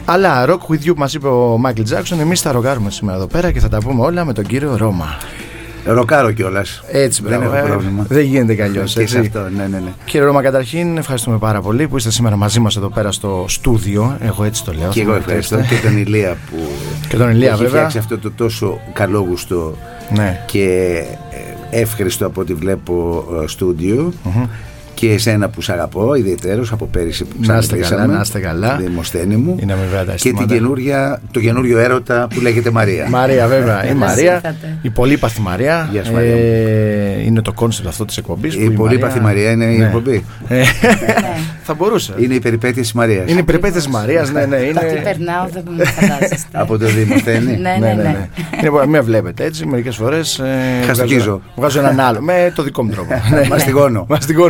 Αλλά Rock With You που μας είπε ο Μάικλ Τζάκσον, εμείς θα ροκάρουμε σήμερα εδώ πέρα και θα τα πούμε όλα με τον κύριο Ρώμα. Ροκάρω κιόλας. Έτσι, δεν έχω πρόβλημα. Δεν γίνεται κι αλλιώς. Και σε αυτό, ναι. Κύριε Ρώμα, καταρχήν ευχαριστούμε πάρα πολύ που είστε σήμερα μαζί μας εδώ πέρα στο στούντιο. Εγώ έτσι το λέω. Και εγώ ευχαριστώ και τον Ηλία που έχει φτιάξει αυτό το τόσο καλόγουστο και εύχριστο από ό,τι βλέπω στούντιο. Και εσένα που σ' αγαπώ ιδιαιτέρως από πέρυσι που ξαναμιλήσαμε. Να είστε καλά. Δημοσθένη μου. Είναι και το καινούριο έρωτα που λέγεται Μαρία. Μαρία, βέβαια. Η Μαρία. Η πολύπαθη Μαρία. Γεια σου, Μαρία. Είναι το κόνσεπτ αυτό της εκπομπής. Η πολύπαθη Μαρία είναι η εκπομπή. Θα μπορούσε. Είναι η περιπέτεια της Μαρίας. Είναι η περιπέτεια της Μαρίας, ναι. Τι περνάω, δεν με φαντάζεστε. Από το Δημοσθένη. Ναι. Με βλέπετε έτσι, μερικές φορές. Χαστοκίζω. Βγάζω έναν άλλο. Με το δικό μου τρόπο. Μαστιγώνω.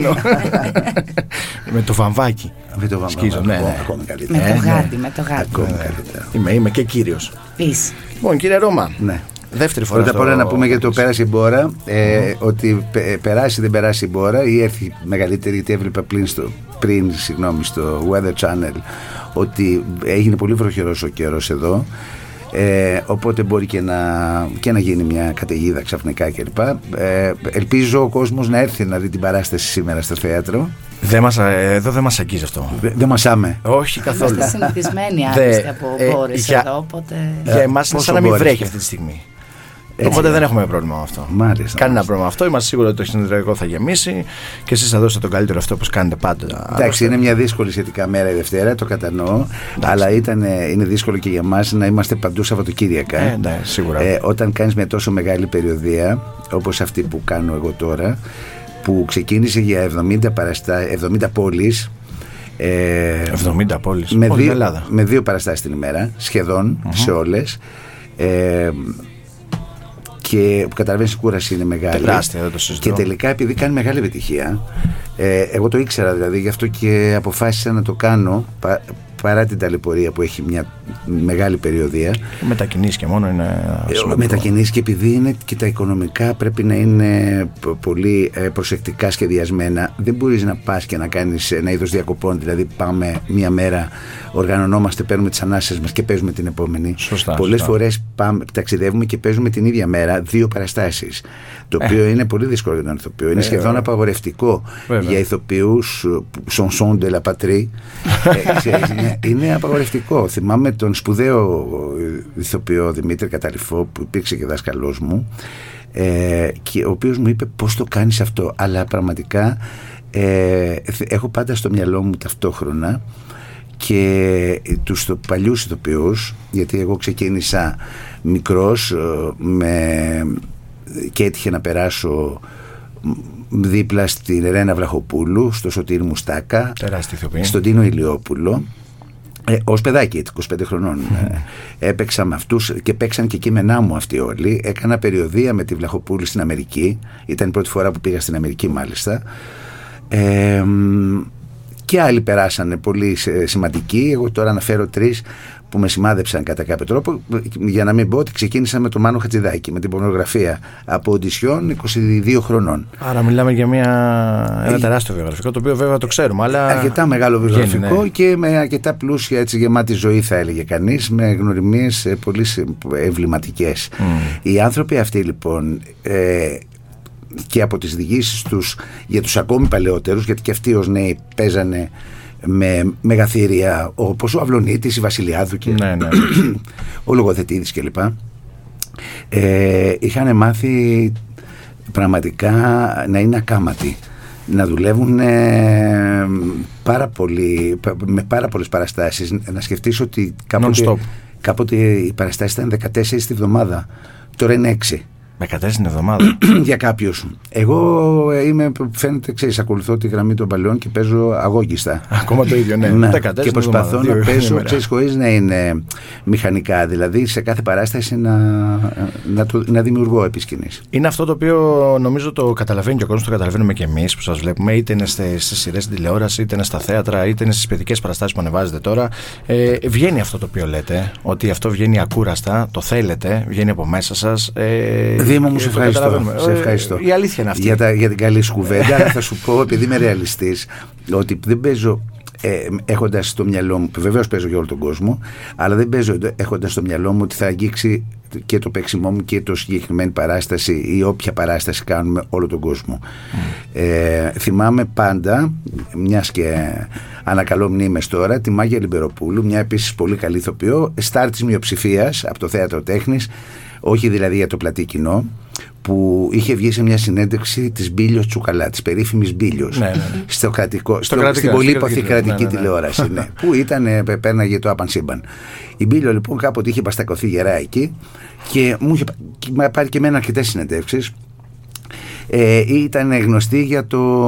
Με το βαμβάκι. Με το βαμβάκι. Ακόμη καλύτερα. Με το γάτι. Ακόμη καλύτερα. Είμαι και κύριος. Λοιπόν, κύριε Ρώμα. Ναι. Δεύτερη φορά. Πρώτα απ' όλα να πούμε για το πέρασε η μπόρα. Ότι περάσει δεν περάσει η μπόρα ή έρθει μεγαλύτερη, γιατί έβλεπα πριν στο Weather Channel ότι έγινε πολύ βροχερός ο καιρός εδώ. Οπότε μπορεί και να γίνει μια καταιγίδα ξαφνικά κλπ. Ελπίζω ο κόσμος να έρθει να δει την παράσταση σήμερα στο θέατρο. Εδώ δεν μας αγγίζει αυτό. Δεν μασάμε. Όχι καθόλου. Είμαστε συνηθισμένοι άλλωστε από μπόρες εδώ, οπότε... Για εμάς είναι σαν να μην βρέχει αυτή τη στιγμή. Οπότε δεν έχουμε πρόβλημα με αυτό. Μάλιστα. Κανένα πρόβλημα με αυτό. Είμαστε σίγουροι ότι το συνεδριακό θα γεμίσει και εσείς θα δώσετε τον καλύτερο αυτό όπως κάνετε πάντα. Εντάξει, είναι μια δύσκολη σχετικά μέρα η Δευτέρα, το κατανοώ. Αλλά είναι δύσκολο και για εμάς να είμαστε παντού Σαββατοκύριακα. Ναι, σίγουρα. Όταν κάνεις μια τόσο μεγάλη περιοδεία, όπως αυτή που κάνω εγώ τώρα, που ξεκίνησε για 70 πόλεις. 70 πόλεις. Με 2 παραστάσεις την ημέρα, σχεδόν σε όλες. Και που καταλαβαίνεις η κούραση είναι μεγάλη. Τεράστια, δεν το συζητώ. Και τελικά επειδή κάνει μεγάλη επιτυχία, εγώ το ήξερα δηλαδή, γι' αυτό και αποφάσισα να το κάνω παρά την ταλαιπωρία που έχει μια μεγάλη περιοδεία. Μετακινήσεις και μόνο είναι σημαντικό. Μετακινήσεις και επειδή είναι και τα οικονομικά πρέπει να είναι πολύ προσεκτικά σχεδιασμένα. Δεν μπορείς να πας και να κάνεις ένα είδος διακοπών, δηλαδή πάμε μια μέρα, οργανωνόμαστε, παίρνουμε τις ανάσες μας και παίζουμε την επόμενη. Πολλές φορές ταξιδεύουμε και παίζουμε την ίδια μέρα 2 παραστάσεις. Το οποίο είναι πολύ δύσκολο για τον ηθοποιό. Είναι σχεδόν απαγορευτικό για ηθοποιούς chanson de la patrie. Είναι απαγορευτικό. Θυμάμαι τον σπουδαίο ηθοποιό Δημήτρη Καταληφό που υπήρξε και δάσκαλός μου, και ο οποίος μου είπε πώς το κάνεις αυτό. Αλλά πραγματικά έχω πάντα στο μυαλό μου ταυτόχρονα και τους παλιούς ηθοποιούς, γιατί εγώ ξεκίνησα μικρός και έτυχε να περάσω δίπλα στην Ρένα Βλαχοπούλου, στο Σωτήρη Μουστάκα, στον Τίνο Ηλιόπουλο, ως παιδάκι, 25 χρονών. Έπαιξα με αυτούς και παίξαν και κείμενά μου αυτοί όλοι. Έκανα περιοδεία με τη Βλαχοπούλου στην Αμερική. Ήταν η πρώτη φορά που πήγα στην Αμερική μάλιστα. Και άλλοι περάσανε πολύ σημαντικοί. Εγώ τώρα αναφέρω 3 που με σημάδεψαν κατά κάποιο τρόπο, για να μην πω ότι ξεκίνησα με τον Μάνο Χατζηδάκη, με την πορνογραφία από οντισιόν 22 χρονών. Άρα μιλάμε για ένα τεράστιο βιογραφικό, το οποίο βέβαια το ξέρουμε, αλλά... Αρκετά μεγάλο βιογραφικό, και με αρκετά πλούσια, έτσι, γεμάτη ζωή θα έλεγε κανείς, με γνωριμίες πολύ εμβληματικές. Οι άνθρωποι αυτοί λοιπόν... και από τις διηγήσεις τους για τους ακόμη παλαιότερους, γιατί και αυτοί ως νέοι παίζανε με μεγαθύρια, όπως ο Αυλονίτης, η Βασιλιάδου και ο Λογοθετίδης κλπ. Είχαν μάθει πραγματικά να είναι ακάματοι, να δουλεύουν με πάρα πολλές παραστάσεις. Να σκεφτείς ότι κάποτε οι παραστάσεις ήταν 14 τη βδομάδα, τώρα είναι 6. 14 την εβδομάδα. Για κάποιους. Εγώ φαίνεται, ακολουθώ τη γραμμή των παλαιών και παίζω αγώγιστα. Ακόμα το ίδιο, ναι. Και προσπαθώ να παίζω, χωρίς να είναι μηχανικά. Δηλαδή σε κάθε παράσταση να δημιουργώ επί σκηνής. Είναι αυτό το οποίο νομίζω το καταλαβαίνει και ο κόσμος, το καταλαβαίνουμε και εμείς που σας βλέπουμε, είτε είναι στις σειρές στην τηλεόραση, είτε είναι στα θέατρα, είτε είναι στις παιδικές παραστάσεις που ανεβάζετε τώρα. Βγαίνει αυτό το οποίο λέτε, ότι αυτό βγαίνει ακούραστα, το θέλετε, βγαίνει από μέσα σας. Δήμο μου, σε ευχαριστώ. Η αλήθεια είναι αυτή. Για την καλή σου κουβέντα. Θα σου πω, επειδή είμαι ρεαλιστής, ότι δεν παίζω έχοντας στο μυαλό μου, βεβαίως παίζω για όλο τον κόσμο, αλλά δεν παίζω έχοντας στο μυαλό μου ότι θα αγγίξει και το παίξιμό μου και το συγκεκριμένη παράσταση ή όποια παράσταση κάνουμε όλο τον κόσμο. Θυμάμαι πάντα, μιας και ανακαλώ μνήμες τώρα, τη Μάγια Λιμπεροπούλου, μια επίσης πολύ καλή ηθοποιό, στάρ της μειοψηφίας από το Θέατρο Τέχνης, όχι δηλαδή για το πλατή κοινό, που είχε βγει σε μια συνέντευξη της Μπίλιος Τσουκαλά, της περίφημης Μπίλιος, στην πολύπαθη κρατική τηλεόραση, που πέρναγε το άπαν σύμπαν. Η Μπίλιο λοιπόν κάποτε είχε μπαστακωθεί γερά εκεί και μου είχε πάρει και εμένα αρκετές συνεντεύξεις. Ήταν γνωστή για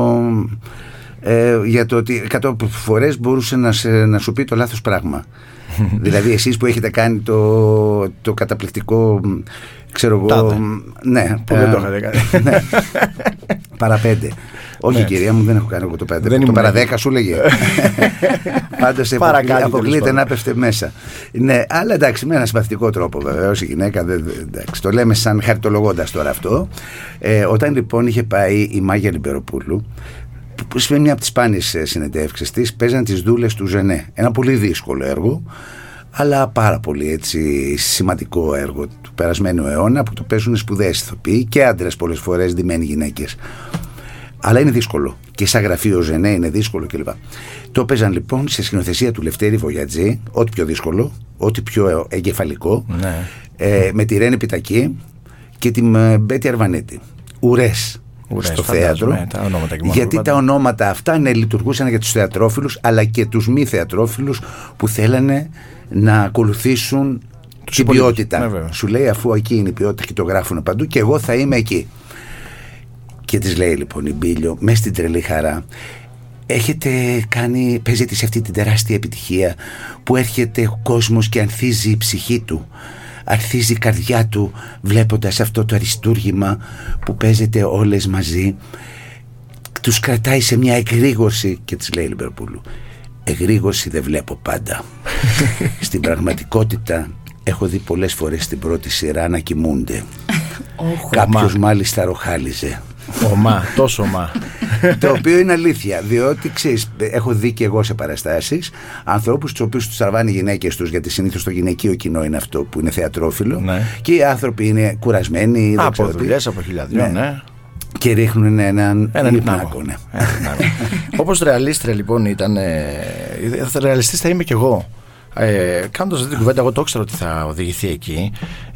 το ότι 100 φορές μπορούσε να σου πει το λάθος πράγμα. Δηλαδή εσείς που έχετε κάνει το καταπληκτικό, ξέρω εγώ, ναι, που δεν το είχατε κάνει. Ναι, παραπέντε. Όχι, κυρία μου, δεν έχω κάνει εγώ το 5. Το παραδέκα σου λέγε. Πάντως αποκλείεται να πέφτε μέσα. Ναι, αλλά εντάξει, με ένα συμπαθητικό τρόπο βεβαίως η γυναίκα. Εντάξει, το λέμε σαν χαριτολογώντας τώρα αυτό. Όταν λοιπόν είχε πάει η Μάγια Λιμπεροπούλου, που σε μια από τις σπάνιες συνεντεύξεις της, παίζαν τις δούλες του Ζενέ. Ένα πολύ δύσκολο έργο, αλλά πάρα πολύ έτσι σημαντικό έργο του περασμένου αιώνα, που το παίζουν σπουδαίες ηθοποιοί και άντρες πολλές φορές, ντυμένοι γυναίκες. Αλλά είναι δύσκολο. Και σαν γραφείο Ζενέ είναι δύσκολο κλπ. Το παίζαν λοιπόν σε σκηνοθεσία του Λευτέρη Βογιατζή, ό,τι πιο δύσκολο, ό,τι πιο εγκεφαλικό, με τη Ρένη Πιτακή και την Μπέτη Αρβανίτη. Ουρές στο θέατρο, γιατί τα ονόματα αυτά λειτουργούσαν για τους θεατρόφιλους, αλλά και τους μη θεατρόφιλους που θέλανε να ακολουθήσουν την ποιότητα. Σου λέει, αφού εκεί είναι η ποιότητα και το γράφουν παντού, και εγώ θα είμαι εκεί. Και της λέει λοιπόν η Μπίλιο, μέσα στην τρελή χαρά, παίζετε σε αυτή την τεράστια επιτυχία που έρχεται ο κόσμος και ανθίζει η ψυχή του, αρχίζει η καρδιά του βλέποντας αυτό το αριστούργημα που παίζετε όλες μαζί. Τους κρατάει σε μια εγρήγορση και της λέει Λιμπεροπούλου, εγρήγορση δεν βλέπω πάντα. Στην πραγματικότητα έχω δει πολλές φορές στην πρώτη σειρά να κοιμούνται. Κάποιος μάλιστα ροχάλιζε. Τόσο ομά. Το οποίο είναι αλήθεια, διότι ξέρεις, έχω δει και εγώ σε παραστάσεις ανθρώπους τους οποίους τους τραβάνε οι γυναίκες τους, γιατί συνήθως το γυναικείο κοινό είναι αυτό που είναι θεατρόφιλο, και οι άνθρωποι είναι κουρασμένοι από δουλειές, από χιλιαδιών, και ρίχνουν έναν υπνάκο. Όπως ρεαλίστρια λοιπόν ήταν, ρεαλιστής θα είμαι κι εγώ. Κάνοντας αυτή την κουβέντα, εγώ το ήξερα ότι θα οδηγηθεί εκεί.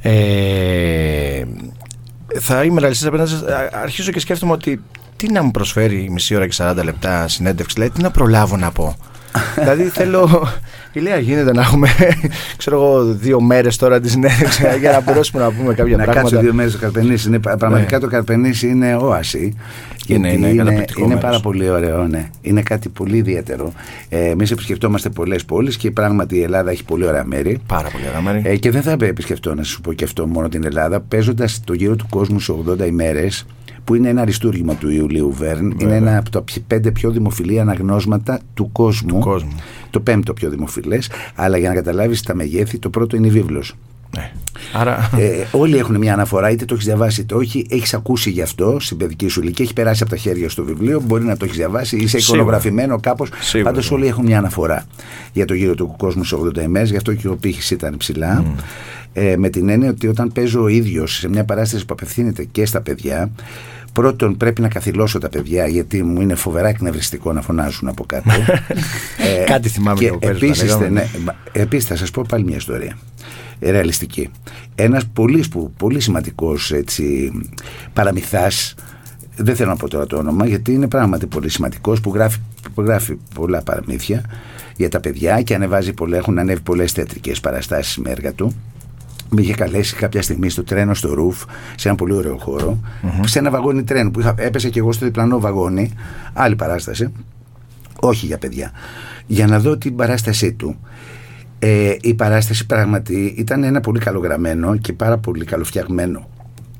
Θα είμαι ρεαλιστής απέναντι. Αρχίζω και σκέφτομαι ότι τι να μου προσφέρει μισή ώρα και 40 λεπτά συνέντευξη, δηλαδή τι να προλάβω να πω. Δηλαδή θέλω, ηλία γίνεται να έχουμε, ξέρω εγώ, 2 μέρες τώρα τη συνέντευξη για να μπορέσουμε να πούμε κάποια πράγματα. Να κάτσω 2 μέρες στο Καρπενήσι. Πραγματικά το Καρπενήσι είναι όαση. Είναι πάρα πολύ ωραίο, ναι. Είναι κάτι πολύ ιδιαίτερο. Εμείς επισκεφτόμαστε πολλές πόλεις και πράγματι η Ελλάδα έχει πολύ ωραία μέρη. Πάρα πολύ ωραία μέρη. Και δεν θα επισκεφτώ, να σου πω και αυτό, μόνο την Ελλάδα, παίζοντας το γύρο του κόσμου σε 80 ημέρες, που είναι ένα αριστούργημα του Ιουλίου Βέρν. Είναι ένα από τα 5 πιο δημοφιλή αναγνώσματα του κόσμου. Το 5ο πιο δημοφιλές. Αλλά για να καταλάβεις τα μεγέθη, το πρώτο είναι η βίβλος. Άρα... όλοι έχουν μια αναφορά, είτε το έχεις διαβάσει είτε όχι, έχεις ακούσει γι' αυτό στην παιδική σου ηλικία, έχει περάσει από τα χέρια στο βιβλίο, μπορεί να το έχεις διαβάσει, είσαι εικονογραφημένο κάπως. Πάντως όλοι έχουν μια αναφορά για το γύρο του κόσμου σε 80 ημέρες, γι' αυτό και ο πύχης ήταν ψηλά. Με την έννοια ότι όταν παίζω ο ίδιος σε μια παράσταση που απευθύνεται και στα παιδιά, πρώτον πρέπει να καθυλώσω τα παιδιά, γιατί μου είναι φοβερά εκνευριστικό να φωνάζουν από κάτω. Κάτι θυμάμαι και επίσης θα σας πω πάλι μια ιστορία ρεαλιστική. Ένας πολύ σημαντικός παραμυθάς, δεν θέλω να πω τώρα το όνομα, γιατί είναι πράγματι πολύ σημαντικός, που γράφει πολλά παραμύθια για τα παιδιά και έχουν ανέβει πολλές θεατρικές παραστάσεις με έργα του. Με είχε καλέσει κάποια στιγμή στο τρένο στο Ρουφ, σε ένα πολύ ωραίο χώρο, σε ένα βαγόνι τρένου που έπεσε και εγώ στο διπλανό βαγόνι, άλλη παράσταση, όχι για παιδιά, για να δω την παράστασή του. Η παράσταση πράγματι ήταν ένα πολύ καλογραμμένο και πάρα πολύ καλοφτιαγμένο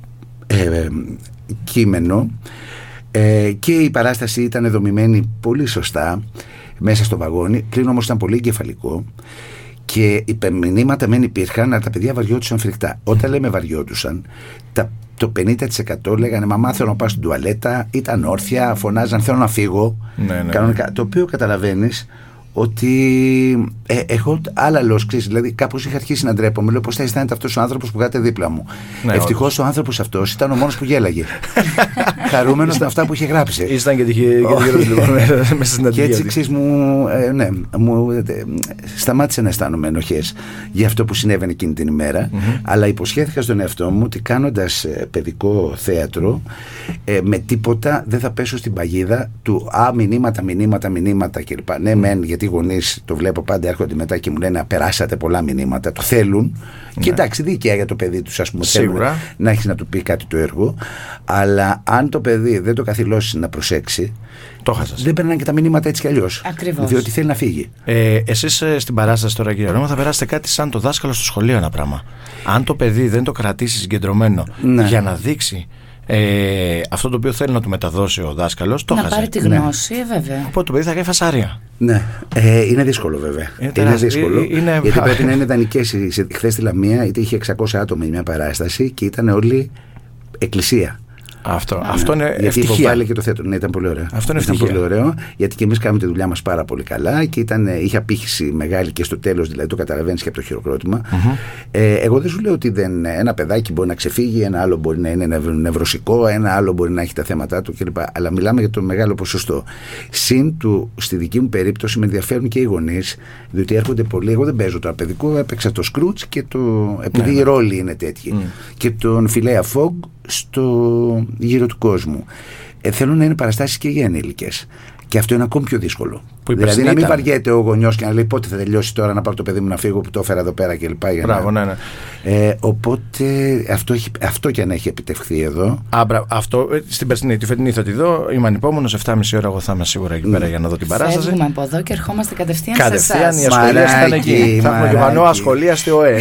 κείμενο, και η παράσταση ήταν δομημένη πολύ σωστά μέσα στο βαγόνι, πλην όμως ήταν πολύ εγκεφαλικό. Και οι μηνύματα μεν υπήρχαν, αλλά τα παιδιά βαριόντουσαν φρικτά. Όταν λέμε βαριόντουσαν, το 50% λέγανε «Μαμά, θέλω να πάω στην τουαλέτα», ήταν όρθια, φωνάζαν «Θέλω να φύγω». Κανονικά, το οποίο καταλαβαίνεις ότι έχω άλλα λόσκες, δηλαδή κάπως είχα αρχίσει να ντρέπομαι. Λέω πώς θα αισθάνεται αυτός ο άνθρωπος που κάτε δίπλα μου. Ναι, ευτυχώς ο άνθρωπος αυτός ήταν ο μόνος που γέλαγε. Χαρούμενος με αυτά που είχε γράψει. Ήσταν και τυχερός λοιπόν μέσα στην και έτσι εξής μου σταμάτησε να αισθάνομαι ενοχές για αυτό που συνέβαινε εκείνη την ημέρα, αλλά υποσχέθηκα στον εαυτό μου ότι κάνοντας παιδικό θέατρο με τίποτα δεν θα πέσω στην παγίδα του μηνύματα κλπ. Ναι, μεν, γιατί οι γονείς το βλέπω πάντα έρχονται μετά και μου λένε περάσατε πολλά μηνύματα, το θέλουν. Ναι. Και εντάξει, δίκαια για το παιδί τους, ας πούμε, θέλουν να έχεις να του πει κάτι το έργο. Αλλά αν το παιδί δεν το καθυλώσει να προσέξει, δεν περνάνε και τα μηνύματα έτσι κι αλλιώς. Ακριβώς. Διότι θέλει να φύγει. Εσείς στην παράσταση τώρα, κύριε Ρώμα, θα περάσετε κάτι σαν το δάσκαλο στο σχολείο, ένα πράγμα. Αν το παιδί δεν το κρατήσει συγκεντρωμένο για να δείξει αυτό το οποίο θέλει να του μεταδώσει ο δάσκαλος, το χάσει. Να πάρει τη γνώση, βέβαια. Οπότε το παιδί θα κάνει φασάρια. Ναι, είναι δύσκολο βέβαια. Είναι δύσκολο. Γιατί πρέπει να είναι ιδανικές. Χθες στη Λαμία είχε 600 άτομα για μια παράσταση και ήταν όλοι εκκλησία. Αυτό είναι γιατί ευτυχία. Υποβάλλει και το θέατρο. Ναι, ήταν πολύ ωραίο. Αυτό είναι ευτυχία. Πολύ ωραίο, γιατί και εμείς κάνουμε τη δουλειά μας πάρα πολύ καλά και είχε απήχηση μεγάλη και στο τέλος, δηλαδή το καταλαβαίνεις και από το χειροκρότημα. Εγώ δεν σου λέω ότι ένα παιδάκι μπορεί να ξεφύγει, ένα άλλο μπορεί να είναι νευρωσικό, ένα άλλο μπορεί να έχει τα θέματα του κλπ. Αλλά μιλάμε για το μεγάλο ποσοστό. Στη δική μου περίπτωση με ενδιαφέρουν και οι γονείς, διότι έρχονται πολλοί. Εγώ δεν παίζω τώρα παιδικό, έπαιξα το Σκρούτς και επειδή οι ρόλοι είναι τέτοιοι. Και τον Φιλέα Φόγκ στο γύρο του κόσμου. Θέλουν να είναι παραστάσεις και για ενήλικες. Και αυτό είναι ακόμη πιο δύσκολο. Δηλαδή να μην βαριέται ο γονιός και να λέει πότε θα τελειώσει τώρα να πάρω το παιδί μου να φύγω που το έφερα εδώ πέρα κλπ. Μπράβο, ναι. Οπότε αυτό και αν έχει επιτευχθεί εδώ. Αυτό στην περσινή, τη φετινή θα τη δω. Είμαι ανυπόμονος, 7,5 ώρα εγώ θα είμαι σίγουρα εκεί πέρα για να δω την παράσταση. Φεύγουμε από εδώ και ερχόμαστε κατευθείαν σε εσάς. Κατευθείαν η ασχολία ήταν εκεί. Θα έχουμε και πανό ασχολίαστη ΟΕ.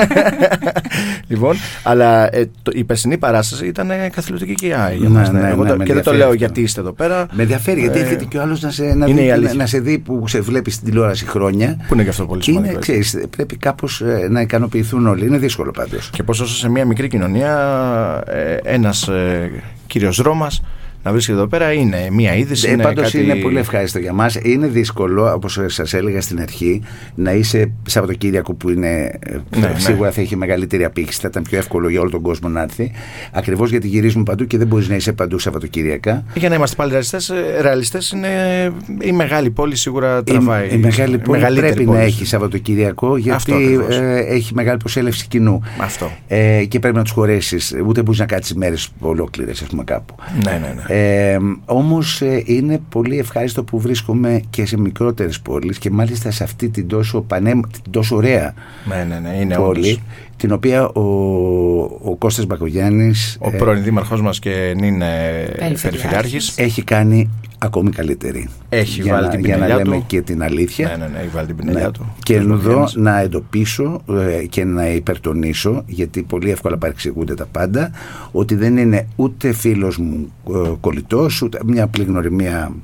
Λοιπόν, αλλά η περσινή παράσταση ήταν καθηλωτική και για μας. Και δεν το λέω γιατί είστε εδώ πέρα. Με ενδιαφέρει γιατί έρχεται και ο άλλος να σε δει που σε βλέπει στην τηλεόραση χρόνια. Που είναι και αυτό πολύ σημαντικό. Πρέπει κάπως να ικανοποιηθούν όλοι. Είναι δύσκολο πάντως. Και πως όσο σε μια μικρή κοινωνία ένας κύριος Ρώμας να βρίσκεται εδώ πέρα είναι μια είδηση. Πάντως είναι πολύ ευχάριστο για μας. Είναι δύσκολο, όπως σας έλεγα στην αρχή, να είσαι Σαββατοκύριακο που είναι σίγουρα θα έχει μεγαλύτερη απήχηση. Θα ήταν πιο εύκολο για όλο τον κόσμο να έρθει. Ακριβώς γιατί γυρίζουμε παντού και δεν μπορείς να είσαι παντού Σαββατοκύριακα. Για να είμαστε πάλι ρεαλιστές, είναι η μεγάλη πόλη σίγουρα τραβάει. Η μεγάλη πόλη πρέπει να έχει Σαββατοκύριακο γιατί έχει μεγάλη προσέλευση κοινού. Και πρέπει να τους χωρέσεις. Ούτε μπορείς να κάτσεις μέρες ολόκληρες, ας πούμε, κάπου. Ναι. Όμως είναι πολύ ευχάριστο που βρίσκομαι και σε μικρότερες πόλεις και μάλιστα σε αυτή την τόσο ωραία είναι πόλη όντως. Την οποία ο Κώστας Μπακογιάννης, ο πρώην δήμαρχός μας και νυν περιφερειάρχης, έχει κάνει ακόμη καλύτερη. Έχει βάλει την πινελιά του. Για να λέμε και την αλήθεια. Ναι, έχει βάλει την πινελιά του. Και εδώ να εντοπίσω και να υπερτονίσω, γιατί πολύ εύκολα παρεξηγούνται τα πάντα, ότι δεν είναι ούτε φίλος μου κολλητός, ούτε μια απλή γνωριμία.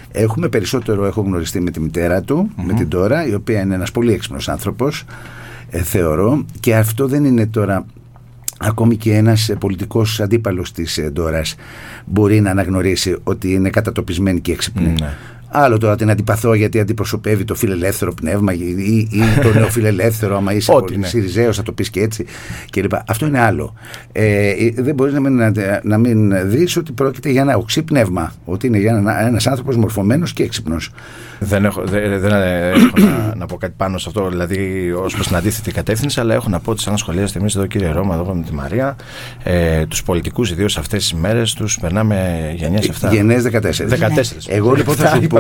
Έχω γνωριστεί με τη μητέρα του, με την Τώρα, η οποία είναι ένας πολύ έξυπνος άνθρωπος, θεωρώ, και αυτό δεν είναι τώρα. Ακόμη και ένας πολιτικός αντίπαλος της Ντόρας μπορεί να αναγνωρίσει ότι είναι κατατοπισμένη και έξυπνη. Άλλο τώρα την αντιπαθώ γιατί αντιπροσωπεύει το φιλελεύθερο πνεύμα ή το νεοφιλελεύθερο, άμα είσαι Συριζέος θα το πεις και έτσι κλπ. Αυτό είναι άλλο. Δεν μπορείς να μην δεις ότι πρόκειται για ένα οξύ πνεύμα, ότι είναι για ένας άνθρωπος μορφωμένος και έξυπνος. Δεν έχω να πω κάτι πάνω σε αυτό, δηλαδή ως προς την αντίθετη κατεύθυνση, αλλά έχω να πω ότι σαν σχολιάζετε εμείς εδώ, κύριε Ρώμα, εδώ με τη Μαρία, τους πολιτικούς ιδίως αυτές τις μέρες τους περνάμε γενιές αυτά. Γενναίες 14. Εγώ λοιπόν θα σου πω,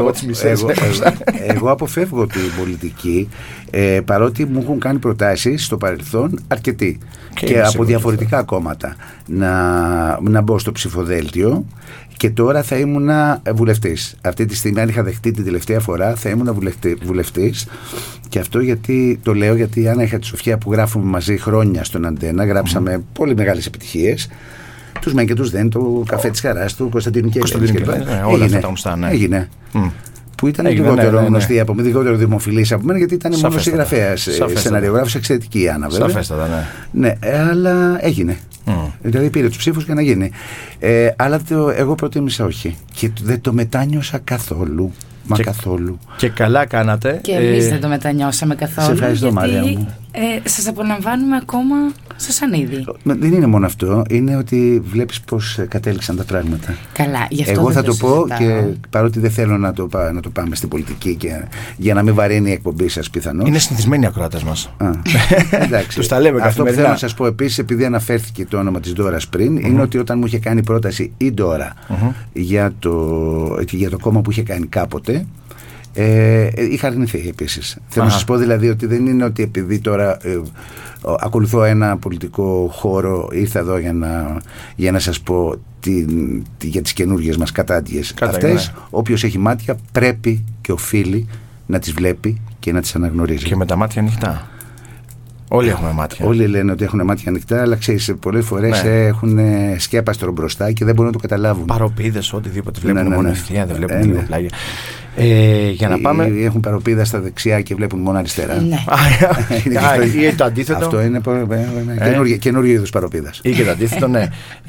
εγώ αποφεύγω την πολιτική, παρότι μου έχουν κάνει προτάσεις στο παρελθόν αρκετοί και από διαφορετικά κόμματα να μπω στο ψηφοδέλτιο. Και τώρα θα ήμουν βουλευτής. Αυτή τη στιγμή, αν είχα δεχτεί την τελευταία φορά, θα ήμουν βουλευτής. Και αυτό γιατί το λέω, γιατί η Άννα Χατσοφιά που γράφουμε μαζί χρόνια στον Αντένα, γράψαμε πολύ μεγάλες επιτυχίες. Τους μεν και τους δεν, το καφέ της χαράς του Κωνσταντίνου και όλα αυτά τα γνωστά. Έγινε. Που ήταν λιγότερο γνωστή από μένα, λιγότερο δημοφιλής από μένα, γιατί ήταν μόνο συγγραφέας, σεναριογράφος, εξαιρετική η Άννα, βέβαια. Σαφέστατα, ναι, αλλά έγινε. Δηλαδή πήρε τους ψήφους για να γίνει. Αλλά εγώ προτίμησα όχι. Και δεν το μετάνιωσα καθόλου. Μα καθόλου. Και καλά κάνατε. Και εμείς δεν το μετανιώσαμε καθόλου. Σε ευχαριστώ, Μαρία μου. Σας απολαμβάνουμε ακόμα στο σανίδι. Δεν είναι μόνο αυτό. Είναι ότι βλέπεις πώς κατέληξαν τα πράγματα. Καλά, γι' αυτό εγώ δεν θα το πω συζητάω. και παρότι δεν θέλω να το πάμε στην πολιτική και για να μην βαρύνει η εκπομπή σας πιθανώς. Είναι συνηθισμένοι οι ακροατές μας. Εντάξει. Τους τα λέμε καθημερινά. Αυτό που θέλω να σας πω επίσης, επειδή αναφέρθηκε το όνομα της Ντόρας πριν, είναι ότι όταν μου είχε κάνει πρόταση η Ντόρα για το κόμμα που είχε κάνει κάποτε, είχα αρνηθεί επίσης. Θέλω να σας πω δηλαδή ότι δεν είναι ότι επειδή τώρα ακολουθώ ένα πολιτικό χώρο, ήρθα εδώ για να σας πω για τις καινούργιες μας κατάντιες αυτές. Όποιος έχει μάτια πρέπει και οφείλει να τις βλέπει και να τις αναγνωρίζει. Και με τα μάτια ανοιχτά. Όλοι έχουμε μάτια. Όλοι λένε ότι έχουν μάτια ανοιχτά, αλλά ξέρεις, πολλές φορές έχουν σκέπαστρο μπροστά και δεν μπορούν να το καταλάβουν. Παροπίδες, οτιδήποτε βλέπουν μόνο ευθεία, δεν βλέπουν δύο πλάγια. Για να πάμε. Έχουν παροπίδα στα δεξιά και βλέπουν μόνο αριστερά. Ναι. Ή το αντίθετο. Αυτό είναι καινούργιο είδος παροπίδας. Ή και το αντίθετο, ναι.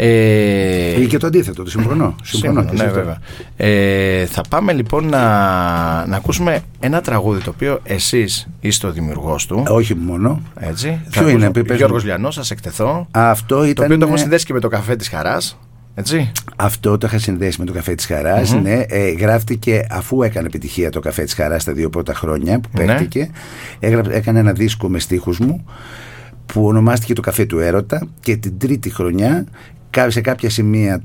Ή και το αντίθετο, το συμφωνώ. Ναι, βέβαια. Θα πάμε λοιπόν να ακούσουμε ένα τραγούδι το οποίο εσείς είστε ο δημιουργός του. Όχι μόνο. Έτσι. Ποιο είναι, Γιώργος Λιανός, Ας εκτεθώ. Αυτό ήταν. Το οποίο το έχουμε συνδέσει και με το Καφέ της Χαράς. Έτσι. Αυτό το είχα συνδέσει με το Καφέ της Χαράς. Ναι, γράφτηκε αφού έκανε επιτυχία το Καφέ της Χαράς τα 2 πρώτα χρόνια που παίχτηκε. Έκανε ένα δίσκο με στίχους μου που ονομάστηκε το Καφέ του Έρωτα και την 3η χρονιά σε κάποια σημεία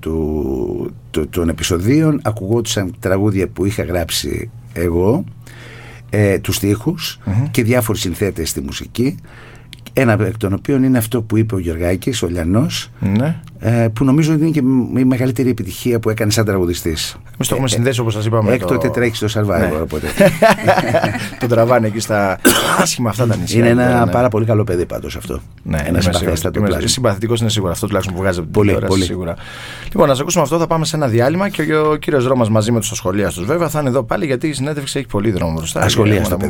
των επεισοδίων ακουγόντουσαν τραγούδια που είχα γράψει εγώ, τους στίχους και διάφοροι συνθέτες στη μουσική. Ένα εκ των οποίων είναι αυτό που είπε ο Γεωργάκης, ο Λιανός, που νομίζω ότι είναι και η μεγαλύτερη επιτυχία που έκανε σαν τραγουδιστής. Εμείς το έχουμε συνδέσει, όπως σας είπαμε. Έκτοτε τρέχει στο Survivor. Οπότε. Τον τραβάνε εκεί στα άσχημα αυτά τα νησιά. Είναι ένα πάρα πολύ καλό παιδί πάντως αυτό. Ναι, ένα συμπαθητικός είναι σίγουρα. Αυτό τουλάχιστον που βγάζει από την τηλεόραση σίγουρα. Λοιπόν, να σας ακούσουμε αυτό. Θα πάμε σε ένα διάλειμμα και ο κύριος Ρώμας μαζί με τους ασχολίαστους βέβαια θα είναι εδώ πάλι γιατί η συνέντευξη έχει πολύ δρόμο μπροστά. Ασχολίαστο.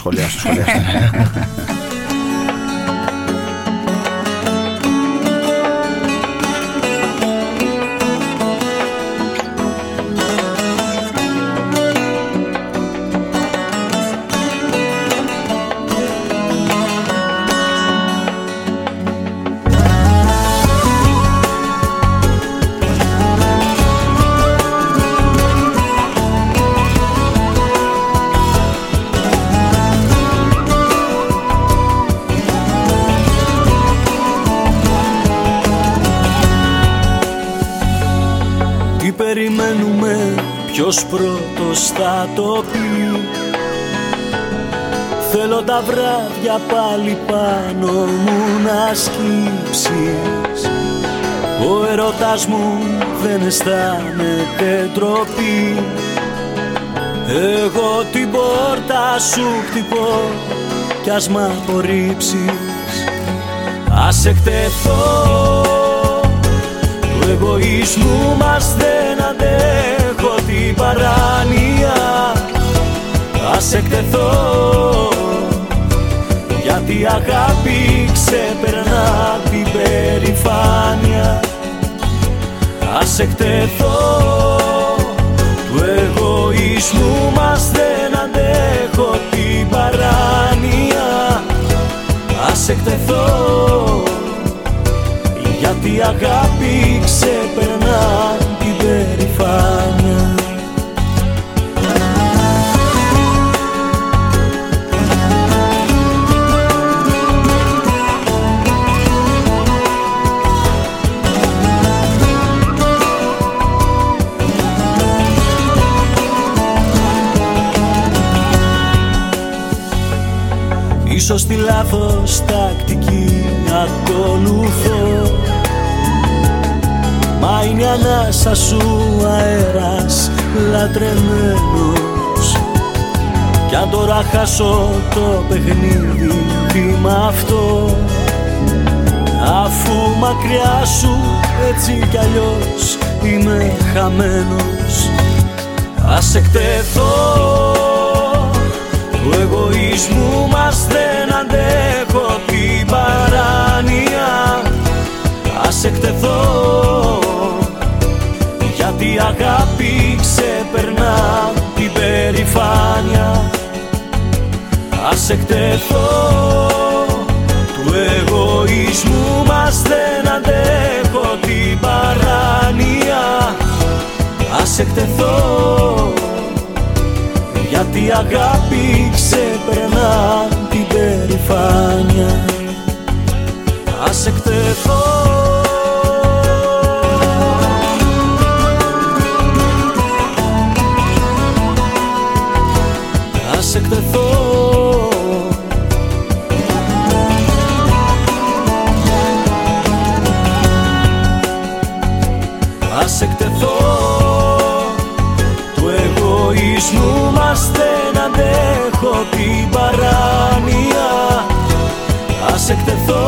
Ποιος πρώτος θα το πει? Θέλω τα βράδια πάλι πάνω μου να σκύψεις. Ο ερωτάς μου δεν αισθάνεται ντροπή. Εγώ την πόρτα σου χτυπώ κι ας μ' απορρίψεις. Ας εκτεθώ, του εγωισμού μας δεν αντέχω την παράνοια. Ας εκτεθώ, γιατί η αγάπη ξεπερνά την περηφάνεια. Ας εκτεθώ, του εγωισμού μας δεν αντέχω την παράνοια. Ας εκτεθώ, γιατί η αγάπη ξεπερνά την περηφάνεια. Ίσως τη λάθος τακτική ακολουθώ, μα είναι η ανάσα σου αέρας λατρεμένος. Κι αν τώρα χάσω το παιχνίδι, τι μ' αυτό? Αφού μακριά σου έτσι κι αλλιώς είμαι χαμένος. Ας εκτεθώ, του εγωισμού μας δεν αντέχω την παράνοια. Ας εκτεθώ, γιατί η αγάπη ξεπερνά την περηφάνεια. ας εκτεθώ, του εγωισμού μας δεν αντέχω την παράνοια. Ας εκτεθώ, γιατί η αγάπη ξεπερνά την περηφάνεια. Ας εκτεθώ, ας εκτεθώ, ας εκτεθώ, του εγωισμού μας δεν αντέχω την παράνοια. Ας εκτεθώ,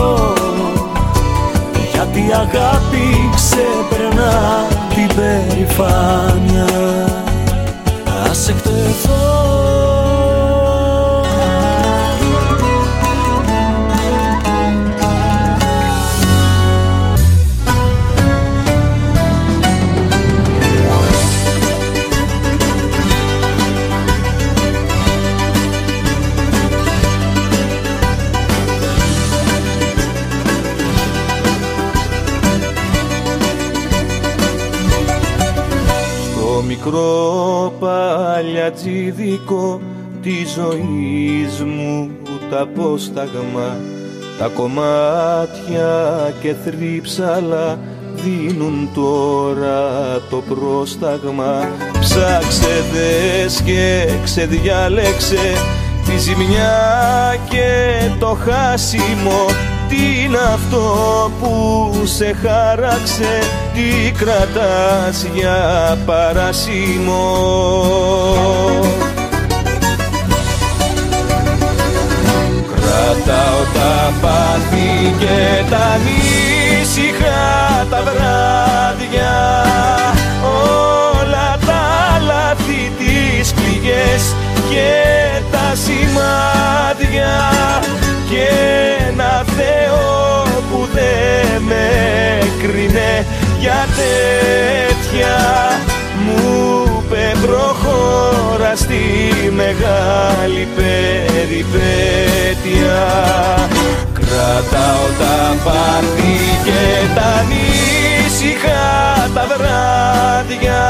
γιατί η αγάπη ξεπερνά την περηφάνεια. Ας εκτεθώ. Μικρό παλιατζίδικο της ζωής μου τα απόσταγμα, τα κομμάτια και θρύψαλα δίνουν τώρα το πρόσταγμα. Ψάξε, δες και ξεδιάλεξε τη ζημιά και το χάσιμο. Τι είναι αυτό που σε χάραξε, τι κρατάς για παράσιμο. Κρατάω τα πάθη και τα ανήσυχα τα βράδια, όλα τα λάθη, τις πληγές και τα σημάδια, και ένα Θεό που δεν με κρίνε για τέτοια, μου είπε προχώρα στη μεγάλη περιπέτεια. Κρατάω τα πάθη και τα ανήσυχα τα βράδια,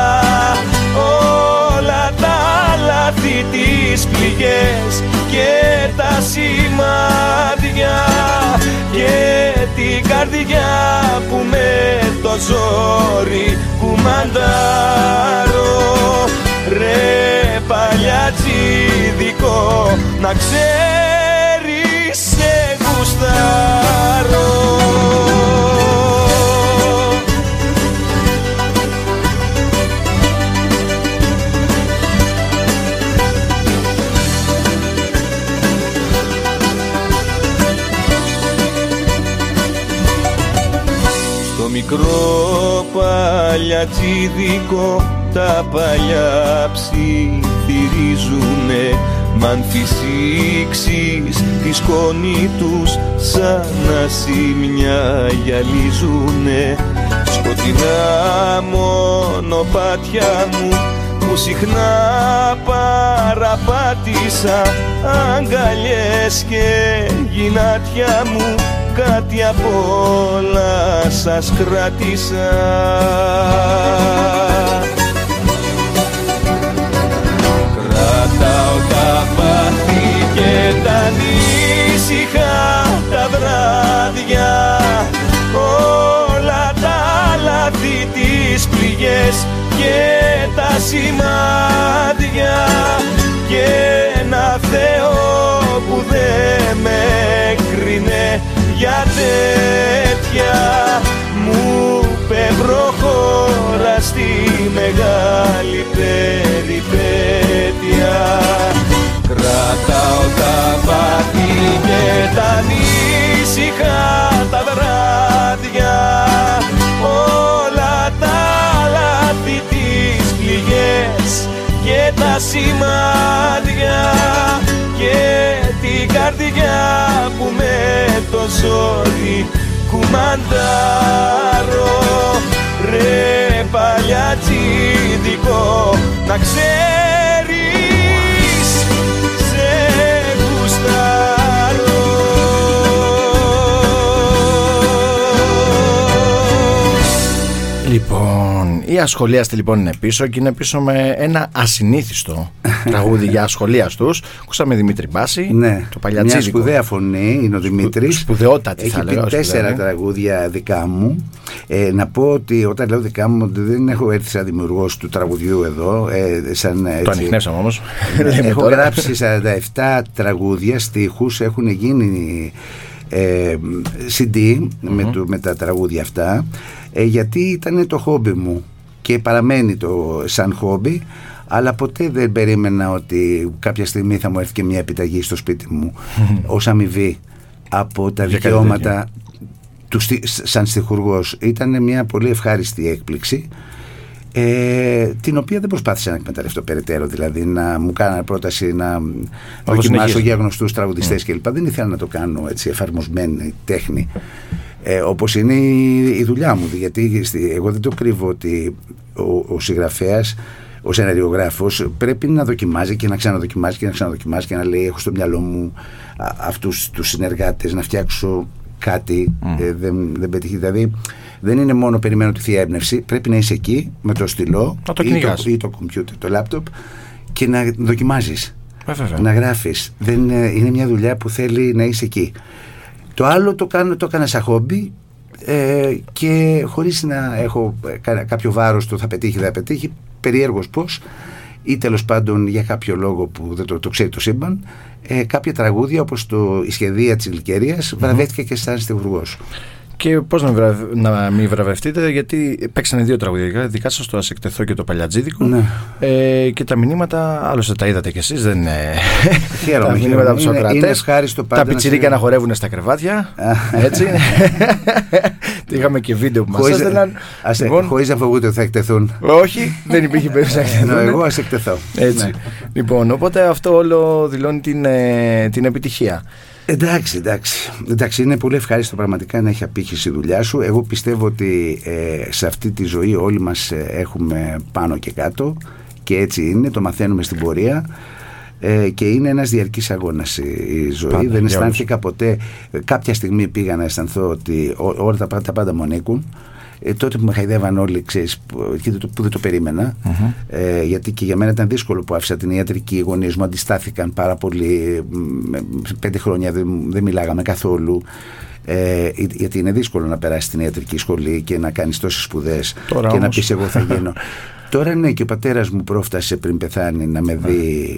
όλα τα λάθη, τις πληγές και τα σημάδια, και την καρδιά που με το ζόρι κουμαντάρω. Ρε παλιατζίδικο, να ξέρεις σε γουστάρω. Μικρό παλιατζίδικο τα παλιά ψιθυρίζουνε, μ' αν φυσήξεις τη σκόνη τους σαν ασήμια γυαλίζουνε. Σκοτεινά μονοπάτια μου που συχνά παραπάτησα, αγκαλιές και γυνάτια μου, κάτι απ' όλα σας κράτησα. Κρατάω τα πάθη και τα ανήσυχα τα βράδια, όλα τα λάθη, τις πληγές και τα σημάδια, και ένα Θεό που δεν με κρίνε για τέτοια, μου είπε προχώρα στη μεγάλη περιπέτεια. Κρατάω τα πάθη και τα ανήσυχα τα βράδια, όλα τα λάθη, τις πληγές και τα σημάδια, και την καρδιά που με το ζόρι κουμαντάρω. Ρε παλιατζίδικο, να ξέρεις σε Η Ασχολίαστη λοιπόν είναι πίσω και είναι πίσω με ένα ασυνήθιστο τραγούδι για ασχολίαστους. Ακούσαμε Δημήτρη Μπάση, ναι, το παλιατσίδικο. Μια σπουδαία φωνή είναι ο Δημήτρης. Σπουδαιότατη θα λέγαμε. Έχει πει 4 τραγούδια δικά μου. Να πω ότι όταν λέω δικά μου, δεν έχω έρθει σαν δημιουργός του τραγουδιού εδώ. Το ανιχνεύσαμε όμως. Έχω γράψει 47 τραγούδια, στίχους, έχουν γίνει CD με τα τραγούδια αυτά, γιατί ήταν το χόμπι μου και παραμένει το σαν χόμπι, αλλά ποτέ δεν περίμενα ότι κάποια στιγμή θα μου έρθει και μια επιταγή στο σπίτι μου ως αμοιβή από τα δικαιώματα του σαν στιχουργός. Ήταν μια πολύ ευχάριστη έκπληξη, την οποία δεν προσπάθησα να εκμεταλλευτώ περαιτέρω, δηλαδή να μου κάνανε πρόταση να δοκιμάσω για γνωστούς τραγουδιστές κλπ. Δεν ήθελα να το κάνω έτσι εφαρμοσμένη τέχνη, όπως είναι η δουλειά μου, γιατί εγώ δεν το κρύβω ότι ο συγγραφέας, ο σεναριογράφος πρέπει να δοκιμάζει και να ξαναδοκιμάζει και να ξαναδοκιμάζει και να λέει έχω στο μυαλό μου αυτούς τους συνεργάτες, να φτιάξω κάτι. Δεν πετύχει, δηλαδή δεν είναι μόνο περιμένω τη θεία έμπνευση, πρέπει να είσαι εκεί με το στυλό ή το κομπιούτερ, το λάπτοπ και να δοκιμάζεις, να γράφεις. Είναι μια δουλειά που θέλει να είσαι εκεί. Το άλλο το έκανα σαν χόμπι, και χωρίς να έχω κάποιο βάρος το θα πετύχει, δεν θα πετύχει, περίεργος πώς, ή τέλος πάντων για κάποιο λόγο που δεν το ξέρει το σύμπαν, κάποια τραγούδια όπως η σχεδία της Γλυκερίας βραβεύτηκε και σαν στιχουργός. Και πώς να μην βραβευτείτε, γιατί παίξανε 2 τραγουδία δικά σας, το Ας εκτεθώ και το Παλιατζίδικο, ναι. Και τα μηνύματα, άλλωστε τα είδατε κι εσείς, δεν είναι τα μηνύματα από τους ακροατές. Τα πιτσιρίκια να χορεύουν στα κρεβάτια, έτσι. Είχαμε και βίντεο που μας έστελναν. Χωρίς να φοβούνται ότι θα εκτεθούν. Όχι, δεν υπήρχε περίπτωση να εκτεθούν. Εγώ ας εκτεθώ. Έτσι. Λοιπόν, οπότε αυτό όλο δηλώνει την επιτυχία. Εντάξει, είναι πολύ ευχάριστο πραγματικά να έχει απήχηση η δουλειά σου. Εγώ πιστεύω ότι σε αυτή τη ζωή όλοι μας έχουμε πάνω και κάτω, και έτσι είναι, το μαθαίνουμε στην πορεία, και είναι ένας διαρκής αγώνας η ζωή. Πάντα, δεν αισθάνθηκα ποτέ, κάποια στιγμή πήγα να αισθανθώ ότι όλα τα πάντα μου ανήκουν. Τότε που με χαϊδεύαν όλοι, ξέρεις, που δεν το περίμενα, γιατί και για μένα ήταν δύσκολο που άφησα την ιατρική, οι γονείς μου αντιστάθηκαν πάρα πολύ, 5 χρόνια δεν μιλάγαμε καθόλου, γιατί είναι δύσκολο να περάσεις την ιατρική σχολή και να κάνεις τόσες σπουδές και να πεις εγώ θα γίνω. Τώρα ναι, και ο πατέρας μου πρόφτασε πριν πεθάνει να με δει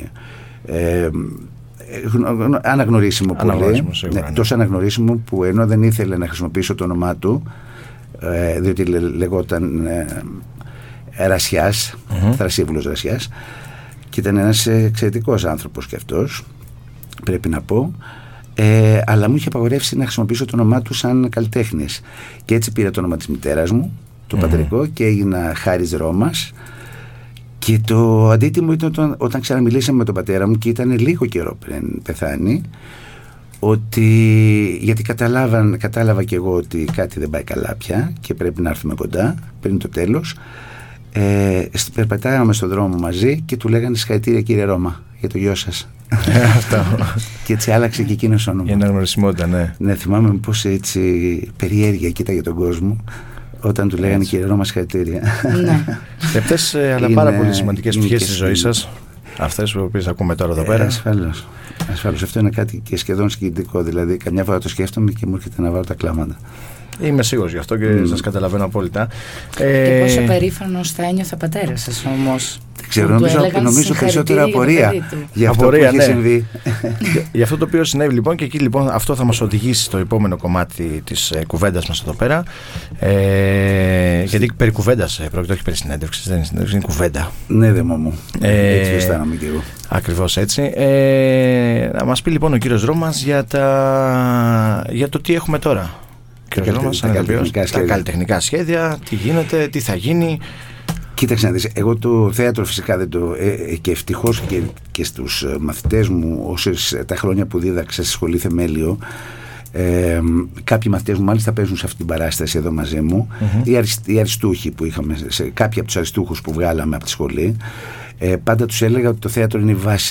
αναγνωρίσιμο πολύ, τόσο αναγνωρίσιμο που ενώ δεν ήθελε να χρησιμοποιήσω το όνομά του, διότι λεγόταν Ρασιάς, Θρασίβουλος Ρασιάς, και ήταν ένας εξαιρετικός άνθρωπος και αυτός, πρέπει να πω, αλλά μου είχε απαγορεύσει να χρησιμοποιήσω το όνομά του σαν καλλιτέχνης, και έτσι πήρα το όνομα της μητέρας μου, το πατρικό, και έγινα Χάρης Ρώμας. Και το αντίτιμο ήταν όταν ξαναμιλήσαμε με τον πατέρα μου, και ήταν λίγο καιρό πριν πεθάνει, ότι, γιατί κατάλαβα και εγώ ότι κάτι δεν πάει καλά πια και πρέπει να έρθουμε κοντά πριν το τέλος. Περπατάγαμε στον δρόμο μαζί και του λέγανε συγχαρητήρια κύριε Ρώμα για το γιο σας. Και έτσι άλλαξε και εκείνος όνομα. Η αναγνωρισιμότητα, ναι. Ναι, θυμάμαι πως έτσι περιέργεια κοίταγε τον κόσμο όταν του λέγανε κύριε Ρώμα συγχαρητήρια. Αυτές αλλά πάρα πολύ σημαντικές πτυχές της ζωής σας, αυτές που ακούμε τώρα εδώ πέρα. Ασφαλώς, αυτό είναι κάτι και σχεδόν συγκινητικό. Δηλαδή, καμιά φορά το σκέφτομαι και μου έρχεται να βάλω τα κλάματα. Είμαι σίγουρος γι' αυτό και σας καταλαβαίνω απόλυτα. Και πόσο περήφανος θα ένιωθε ο πατέρας σας όμως. Δεν ξέρω, νομίζω περισσότερα απορία για αυτό που έχει συμβεί. Για αυτό το οποίο συνέβη λοιπόν, και εκεί λοιπόν αυτό θα μας οδηγήσει στο επόμενο κομμάτι της κουβέντας μας εδώ πέρα. Γιατί περί κουβέντας πρόκειται, όχι περί συνέντευξης, δεν είναι συνέντευξη, είναι κουβέντα. Ναι, δε μου. Έτσι αισθάνομαι και εγώ. Ακριβώς έτσι. Να μας πει λοιπόν ο κύριος Ρώμας για το τι έχουμε τώρα. Τα καλλιτεχνικά σχέδια, τι γίνεται, τι θα γίνει. Κοίταξε να δεις, εγώ το θέατρο φυσικά δεν το... και ευτυχώς και στους μαθητές μου, τα χρόνια που δίδαξα στη σχολή Θεμέλιο, κάποιοι μαθητές μου μάλιστα παίζουν σε αυτή την παράσταση εδώ μαζί μου, οι αριστούχοι που είχαμε, κάποιοι από τους αριστούχους που βγάλαμε από τη σχολή, πάντα τους έλεγα ότι το θέατρο είναι η βάση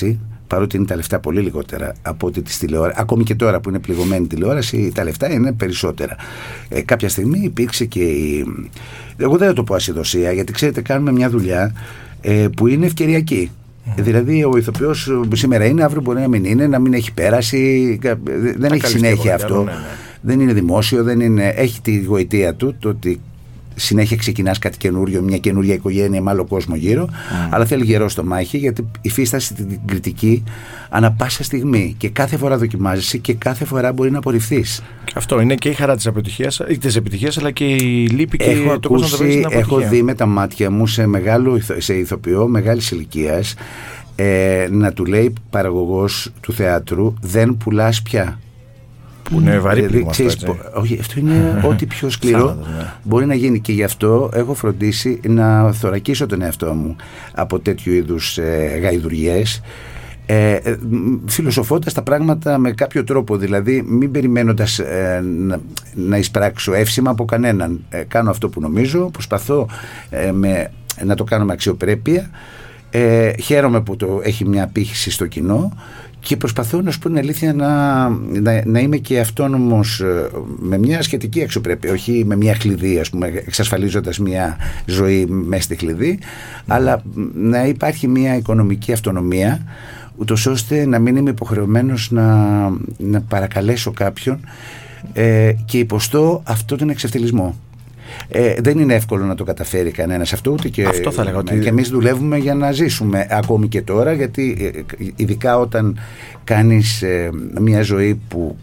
παρότι είναι τα λεφτά πολύ λιγότερα από ότι της τηλεόρασης, ακόμη και τώρα που είναι πληγωμένη τηλεόραση, τα λεφτά είναι περισσότερα. Κάποια στιγμή υπήρξε και εγώ δεν θα το πω ασυδοσία, γιατί ξέρετε, κάνουμε μια δουλειά που είναι ευκαιριακή. Δηλαδή ο ηθοποιός σήμερα είναι, αύριο μπορεί να μην είναι, να μην έχει πέρασει, δεν έχει συνέχεια αυτό. Ναι. Δεν είναι δημόσιο, δεν είναι, έχει τη γοητεία του, το ότι συνέχεια ξεκινάς κάτι καινούριο, μια καινούρια οικογένεια με άλλο κόσμο γύρω, αλλά θέλει γερό στο μάχη, γιατί υφίστασε την κριτική ανά πάσα στιγμή και κάθε φορά δοκιμάζεσαι και κάθε φορά μπορεί να απορριφθείς. Και αυτό είναι και η χαρά της επιτυχίας, αλλά και η λύπη και το πώς να το βρεις στην αποτυχία. Έχω δει με τα μάτια μου σε ηθοποιό μεγάλης ηλικίας να του λέει παραγωγός του θεάτρου, δεν πουλάς πια. Που είναι βαρύ πλήγμα αυτό, όχι, αυτό είναι ό,τι πιο σκληρό μπορεί να γίνει, και γι' αυτό έχω φροντίσει να θωρακίσω τον εαυτό μου από τέτοιου είδους γαϊδουριές, φιλοσοφώντας τα πράγματα με κάποιο τρόπο, δηλαδή μην περιμένοντας να εισπράξω εύσημα από κανέναν. Κάνω αυτό που νομίζω, προσπαθώ να το κάνω με αξιοπρέπεια, χαίρομαι που έχει μια απήχηση στο κοινό και προσπαθώ, να σου πω την αλήθεια, να είμαι και αυτόνομος με μια σχετική αξιοπρέπεια, όχι με μια χλειδί, ας πούμε, εξασφαλίζοντας μια ζωή μέσα στη χλειδί, αλλά να υπάρχει μια οικονομική αυτονομία, ούτως ώστε να μην είμαι υποχρεωμένος να παρακαλέσω κάποιον και υποστώ αυτό τον εξευτελισμό. Δεν είναι εύκολο να το καταφέρει κανένας αυτό, ούτε και, αυτό θα λέγω, ότι... και εμείς δουλεύουμε για να ζήσουμε ακόμη και τώρα, γιατί ειδικά όταν κάνεις μια ζωή που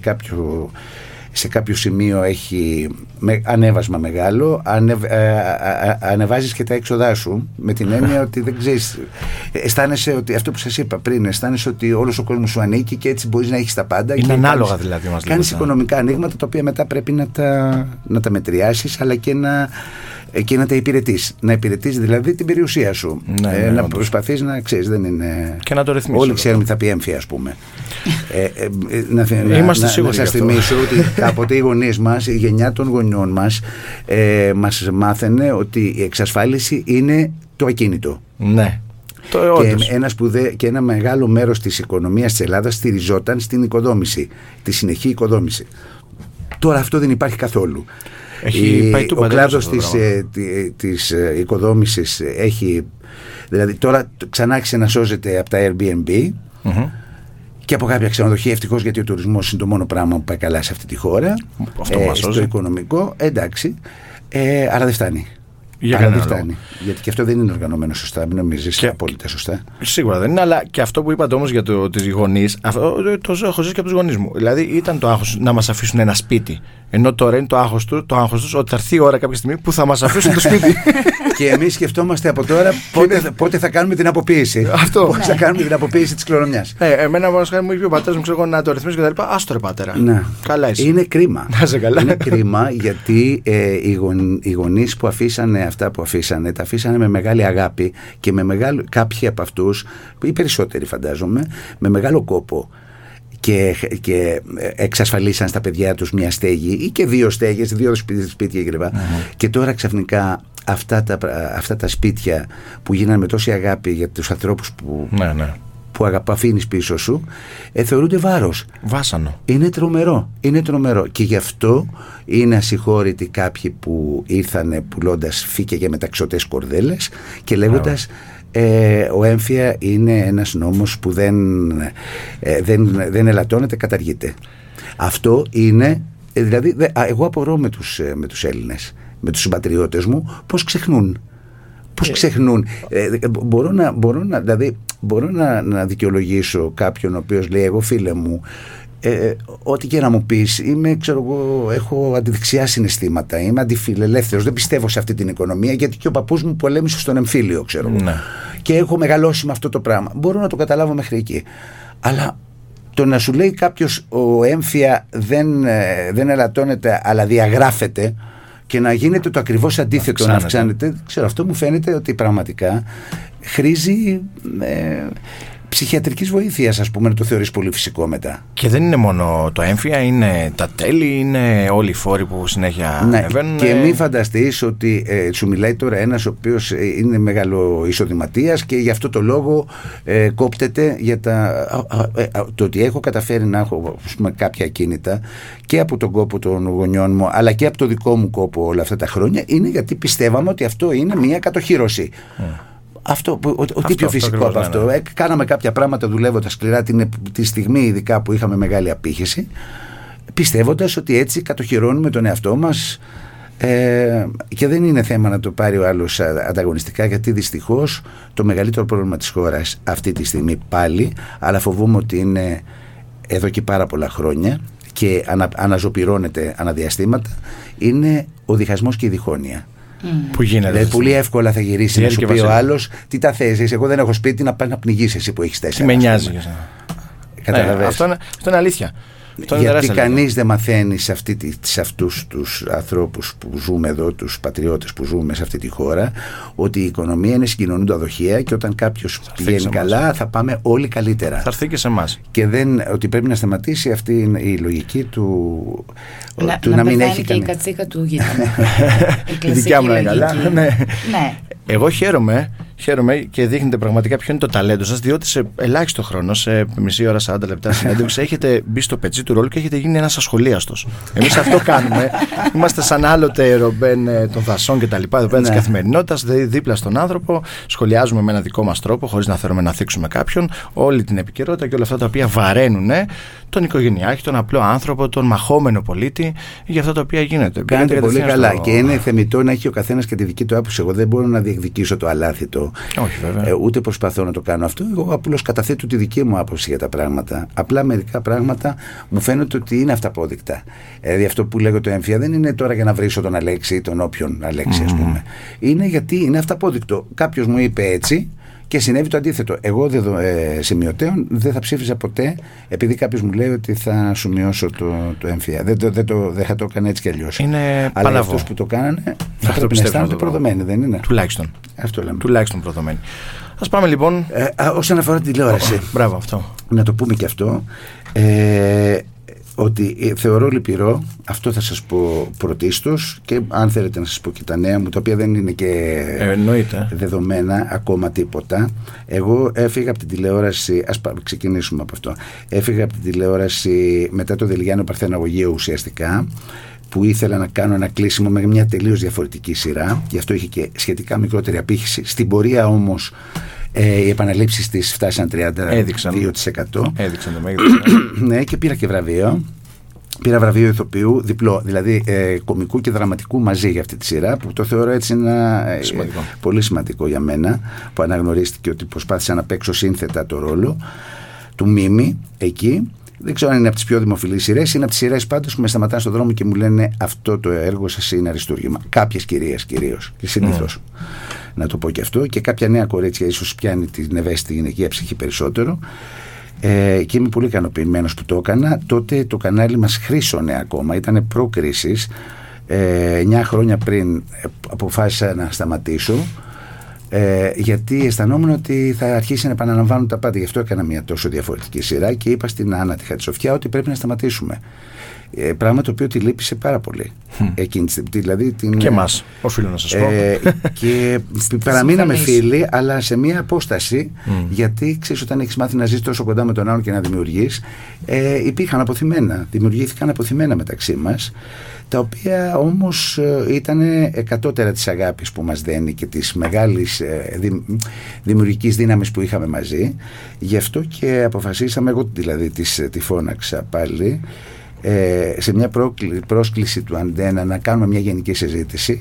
σε κάποιο σημείο έχει ανέβασμα μεγάλο, ανεβάζεις και τα έξοδά σου, με την έννοια ότι δεν ξέρεις, αισθάνεσαι ότι αυτό που σας είπα πριν, αισθάνεσαι ότι όλος ο κόσμος σου ανήκει και έτσι μπορείς να έχεις τα πάντα. Είναι ανάλογα δηλαδή. Κάνεις οικονομικά ανοίγματα τα οποία μετά πρέπει να τα μετριάσεις, αλλά και να τα υπηρετείς. Να υπηρετείς δηλαδή την περιουσία σου. Να προσπαθείς να ξέρεις, δεν είναι. Και να το ρυθμίσεις. Όλοι ξέρουμε θα πει έμφυα, ας πούμε. Είμαστε σίγουροι. Να σας θυμίσω ότι κάποτε οι γονείς μας, η γενιά των γονιών μας, μας μάθαινε ότι η εξασφάλιση είναι το ακίνητο. Ναι. Και ένα μεγάλο μέρος της οικονομίας της Ελλάδας στηριζόταν στην οικοδόμηση, τη συνεχή οικοδόμηση. Τώρα αυτό δεν υπάρχει καθόλου. Ο κλάδος της οικοδόμησης έχει, δηλαδή τώρα ξανά άρχισε να σώζεται από τα Airbnb και από κάποια ξενοδοχεία, ευτυχώς, γιατί ο τουρισμός είναι το μόνο πράγμα που πάει καλά σε αυτή τη χώρα. Αυτό μας σώζει. Στο οικονομικό, εντάξει, αλλά δεν φτάνει. Γιατί και αυτό δεν είναι οργανωμένο σωστά, μην νομίζεις απόλυτα σωστά. Σίγουρα δεν είναι, αλλά και αυτό που είπατε όμως για τις γονείς, αυτό το έχω ζήσει και από τους γονείς μου. Δηλαδή ήταν το άγχος να μας αφήσουν ένα σπίτι. Ενώ τώρα είναι το άγχος τους ότι θα έρθει η ώρα κάποια στιγμή που θα μας αφήσουν το σπίτι. Και εμείς σκεφτόμαστε από τώρα πότε θα κάνουμε την αποποίηση. Πώς θα κάνουμε την αποποίηση της κληρονομιάς. Εμένα μου είπε ο πατέρας μου, ξέρω, να το ρυθμίσει και τα λοιπά. Άστο ρε πατέρα. Καλά είσαι. Είναι κρίμα. Είναι κρίμα, γιατί οι γονείς που αφήσανε αυτά που αφήσανε, τα αφήσανε με μεγάλη αγάπη και με μεγάλο, κάποιοι από αυτούς, οι περισσότεροι φαντάζομαι, με μεγάλο κόπο. Και εξασφαλίσαν στα παιδιά τους μια στέγη ή και δύο στέγες, δύο σπίτια κλπ. Και τώρα ξαφνικά αυτά τα σπίτια που γίνανε με τόση αγάπη για τους ανθρώπους που αφήνεις πίσω σου, θεωρούνται βάρος. Βάσανο. Είναι τρομερό. Και γι' αυτό είναι ασυγχώρητοι κάποιοι που ήρθανε πουλώντας φύκια για μεταξωτές κορδέλες και λέγοντας ο έμφυα είναι ένας νόμος που δεν ελαττώνεται, καταργείται. Αυτό είναι, δηλαδή εγώ απορώ με τους Έλληνες, με τους συμπατριώτες μου, πώς ξεχνούν. Μπορώ να δικαιολογήσω κάποιον ο οποίος λέει, εγώ φίλε μου, ό,τι και να μου πεις, έχω αντιδεξιά συναισθήματα, είμαι αντιφιλελεύθερος, δεν πιστεύω σε αυτή την οικονομία, γιατί και ο παππούς μου πολέμησε στον εμφύλιο, και έχω μεγαλώσει με αυτό το πράγμα. Μπορώ να το καταλάβω μέχρι εκεί. Αλλά το να σου λέει κάποιος ο έμφυα δεν ελαττώνεται αλλά διαγράφεται, και να γίνεται το ακριβώς αντίθετο, να αυξάνεται, αυτό μου φαίνεται ότι πραγματικά χρήζει ψυχιατρικής βοήθειας, ας πούμε, να το θεωρείς πολύ φυσικό μετά. Και δεν είναι μόνο το έμφυα, είναι τα τέλη, είναι όλοι οι φόροι που συνέχεια ανεβαίνουν. Και μην φανταστείς ότι σου μιλάει τώρα ένας ο οποίος είναι μεγαλοεισοδηματίας και γι' αυτό το λόγο κόπτεται για το ότι έχω καταφέρει να έχω, ας πούμε, κάποια ακίνητα και από τον κόπο των γονιών μου αλλά και από το δικό μου κόπο όλα αυτά τα χρόνια, είναι γιατί πιστεύαμε ότι αυτό είναι μια κατοχύρωση. Αυτό, ότι πιο φυσικό από αυτό. Ναι. Κάναμε κάποια πράγματα δουλεύοντας σκληρά τη στιγμή ειδικά που είχαμε μεγάλη απήχηση, πιστεύοντας ότι έτσι κατοχυρώνουμε τον εαυτό μας, και δεν είναι θέμα να το πάρει ο άλλος ανταγωνιστικά, γιατί δυστυχώς το μεγαλύτερο πρόβλημα της χώρας αυτή τη στιγμή πάλι, αλλά φοβούμαι ότι είναι εδώ και πάρα πολλά χρόνια και αναζωπυρώνεται αναδιαστήματα, είναι ο διχασμός και η διχόνοια. Που γίνεται. Δηλαδή, πολύ εύκολα θα γυρίσει να σου πει ο άλλος, τι τα θες, εγώ δεν έχω σπίτι, να πας να πνιγείς εσύ που έχεις 4. Τι με νοιάζει. Καταλαβαίνεις. Αυτό είναι αλήθεια. Γιατί κανείς δεν μαθαίνει σε αυτούς τους ανθρώπους που ζούμε εδώ, τους πατριώτες που ζούμε σε αυτή τη χώρα, ότι η οικονομία είναι συγκοινωνούντα δοχεία και όταν κάποιος πηγαίνει καλά θα πάμε όλοι καλύτερα. Θα έρθει και σε εμάς. Και ότι πρέπει να σταματήσει αυτή η λογική του να μην έχει και η κατσίκα του γείτονα. Η δικιά μου είναι καλά. Ναι. Εγώ χαίρομαι και δείχνετε πραγματικά ποιο είναι το ταλέντο σας, διότι σε ελάχιστο χρόνο, σε μισή ώρα, 40 λεπτά συνέντευξη, έχετε μπει στο πετσί του ρόλου και έχετε γίνει ένας ασχολίαστος. Εμείς αυτό κάνουμε. Είμαστε σαν άλλοτε Ρομπέν των δασών κτλ. Εδώ πέρα της καθημερινότητας, δίπλα στον άνθρωπο, σχολιάζουμε με ένα δικό μας τρόπο, χωρίς να θέλουμε να θίξουμε κάποιον, όλη την επικαιρότητα και όλα αυτά τα οποία βαραίνουν τον οικογενειάρχη, τον απλό άνθρωπο, τον μαχόμενο πολίτη, για αυτά τα οποία γίνεται. Κάνετε πολύ καλά και είναι θεμιτό να έχει ο καθένας και τη δική του άποψη. Εγώ δεν μπορώ να διεκδικήσω το αλάθητο. Όχι, βέβαια. Ούτε προσπαθώ να το κάνω αυτό. Εγώ απλώς καταθέτω τη δική μου άποψη για τα πράγματα. Απλά μερικά πράγματα μου φαίνεται ότι είναι αυταπόδεικτα. Δηλαδή αυτό που λέγω το έμφυα δεν είναι τώρα για να βρίσω τον Αλέξη ή τον όποιον Αλέξη, ας πούμε. Είναι γιατί είναι αυταπόδεικτο. Κάποιος μου είπε έτσι και συνέβη το αντίθετο. Εγώ σημειωτέων δεν θα ψήφιζα ποτέ επειδή κάποιος μου λέει ότι θα σου μειώσω το έμφυα. Δεν θα το έκανε έτσι κι αλλιώς. Αλλά αυτούς που το κάνανε θα πρέπει να αισθάνονται προδομένοι, δεν είναι? Τουλάχιστον. Αυτό λέμε. Τουλάχιστον προδομένοι. Ας πάμε λοιπόν. Όσον αφορά την τηλεόραση. Μπράβο, αυτό. Να το πούμε και αυτό. Ότι θεωρώ λυπηρό, αυτό θα σας πω πρωτίστως, και αν θέλετε να σας πω και τα νέα μου, τα οποία δεν είναι και δεδομένα ακόμα τίποτα. Εγώ έφυγα από την τηλεόραση, ας ξεκινήσουμε από αυτό. Έφυγα από την τηλεόραση μετά το Δελγιάννεο Παρθεναγωγείο ουσιαστικά, που ήθελα να κάνω ένα κλείσιμο με μια τελείως διαφορετική σειρά, γι' αυτό είχε και σχετικά μικρότερη απήχηση. Στην πορεία όμως οι επαναλήψεις της φτάσαν 32%. Έδειξαν το μέγεθος. Ναι, και πήρα και βραβείο. Πήρα βραβείο ηθοποιού διπλό, δηλαδή κομικού και δραματικού μαζί για αυτή τη σειρά, που το θεωρώ έτσι πολύ σημαντικό για μένα, που αναγνωρίστηκε ότι προσπάθησα να παίξω σύνθετα το ρόλο του Μίμη εκεί. Δεν ξέρω αν είναι από τις πιο δημοφιλείς σειρές, είναι από τις σειρές πάντως που με σταματάνε στον δρόμο και μου λένε αυτό το έργο σας είναι αριστούργημα. Κάποιες κυρίες κυρίως και συνήθως. Να το πω και αυτό, και κάποια νέα κορίτσια ίσως πιάνει την ευαίσθητη γυναικεία ψυχή περισσότερο. Και είμαι πολύ ικανοποιημένος που το έκανα. Τότε το κανάλι μας χρήσωνε ακόμα, ήταν προ-κρίσης. 9 χρόνια πριν αποφάσισα να σταματήσω, γιατί αισθανόμουν ότι θα αρχίσει να επαναλαμβάνουν τα πάντα. Γι' αυτό έκανα μια τόσο διαφορετική σειρά και είπα στην Άννα τη Χατσοφιά ότι πρέπει να σταματήσουμε. Πράγμα το οποίο τη λύπησε πάρα πολύ εκείνη τη στιγμή. Δηλαδή και εμάς, οφείλω να σας πω. Και παραμείναμε φίλοι, αλλά σε μια απόσταση, γιατί ξέρεις, όταν έχεις μάθει να ζεις τόσο κοντά με τον άλλον και να δημιουργείς, δημιουργήθηκαν αποθυμένα μεταξύ μας, τα οποία όμως ήταν εκατότερα της αγάπης που μας δένει και της μεγάλης δημιουργικής δύναμης που είχαμε μαζί. Γι' αυτό και αποφασίσαμε, εγώ δηλαδή τη φώναξα πάλι σε μια πρόσκληση του Αντένα να κάνουμε μια γενική συζήτηση.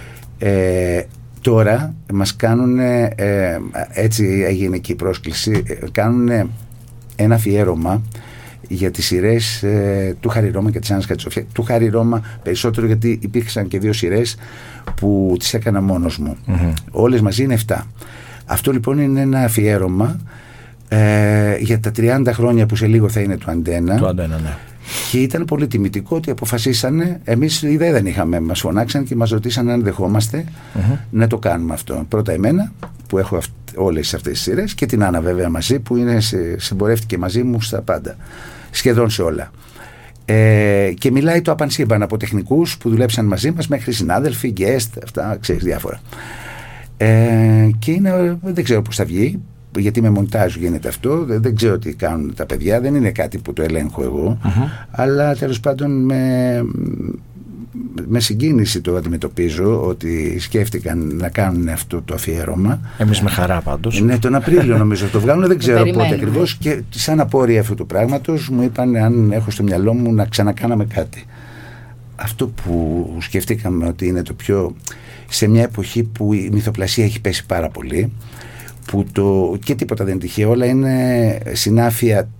Τώρα μας κάνουν, έτσι έγινε και η πρόσκληση, κάνουν ένα αφιέρωμα για τις σειρές του Χάρη Ρώμα και της Άννας Χατσοφιά. Του Χάρη Ρώμα περισσότερο, γιατί υπήρξαν και 2 σειρές που τις έκανα μόνος μου. Όλες μαζί είναι 7. Αυτό λοιπόν είναι ένα αφιέρωμα για τα 30 χρόνια που σε λίγο θα είναι του Αντένα. Ναι. Και ήταν πολύ τιμητικό ότι αποφασίσανε, εμείς ιδέα δεν είχαμε, μας φωνάξαν και μας ρωτήσαν αν δεχόμαστε να το κάνουμε αυτό. Πρώτα εμένα, που έχω όλες αυτές τις σειρές, και την Άννα βέβαια μαζί, που συμπορεύτηκε μαζί μου στα πάντα, σχεδόν σε όλα. Και μιλάει το απανσύμπαν, από τεχνικούς που δουλέψαν μαζί μας μέχρι συνάδελφοι, guest, αυτά, ξέρεις, διάφορα. Και δεν ξέρω πώς θα βγει, γιατί με μοντάζ γίνεται αυτό, δεν ξέρω τι κάνουν τα παιδιά, δεν είναι κάτι που το ελέγχω εγώ, αλλά τέλος πάντων με συγκίνηση το αντιμετωπίζω, ότι σκέφτηκαν να κάνουν αυτό το αφιέρωμα. Εμείς με χαρά πάντως. Ναι, τον Απρίλιο νομίζω το βγάλουν, δεν ξέρω πότε ακριβώς, και σαν απόρρια αυτού του πράγματος μου είπαν αν έχω στο μυαλό μου να ξανακάναμε κάτι. Αυτό που σκεφτήκαμε ότι είναι το πιο, σε μια εποχή που η μυθοπλασία έχει πέσει πάρα πολύ, που και τίποτα δεν είναι τυχαίο, όλα είναι συνάφεια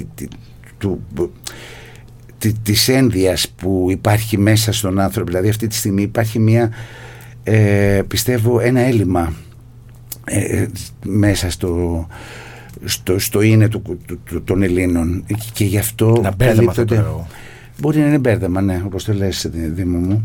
της ένδυας που υπάρχει μέσα στον άνθρωπο. Δηλαδή αυτή τη στιγμή υπάρχει πιστεύω ένα έλλειμμα μέσα στο είναι των Ελλήνων, και γι' αυτό καλύπτονται. Μπορεί να είναι μπέρδεμα, ναι, όπως το λες, Δήμο μου.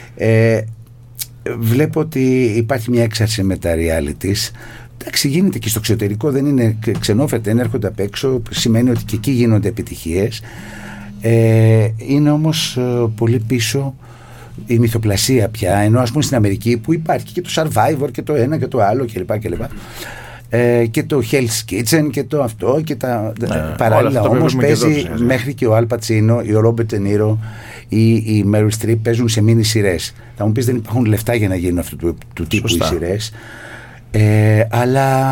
Βλέπω ότι υπάρχει μια έξαρση με τα realities. Εντάξει, γίνεται και στο εξωτερικό, δεν είναι ξενόφερτα, δεν έρχονται απ' έξω, σημαίνει ότι και εκεί γίνονται επιτυχίες. Είναι όμως πολύ πίσω η μυθοπλασία πια, ενώ ας πούμε στην Αμερική που υπάρχει και το Survivor και το ένα και το άλλο κλπ. Και το Hell's Kitchen και το αυτό και παράλληλα όμως παίζει μέχρι και ο Al Pacino, ο Robert De Niro ή η Meryl Streep παίζουν σε μίνι σειρές. Θα μου πεις δεν υπάρχουν λεφτά για να γίνουν αυτού του τύπου οι σειρές, αλλά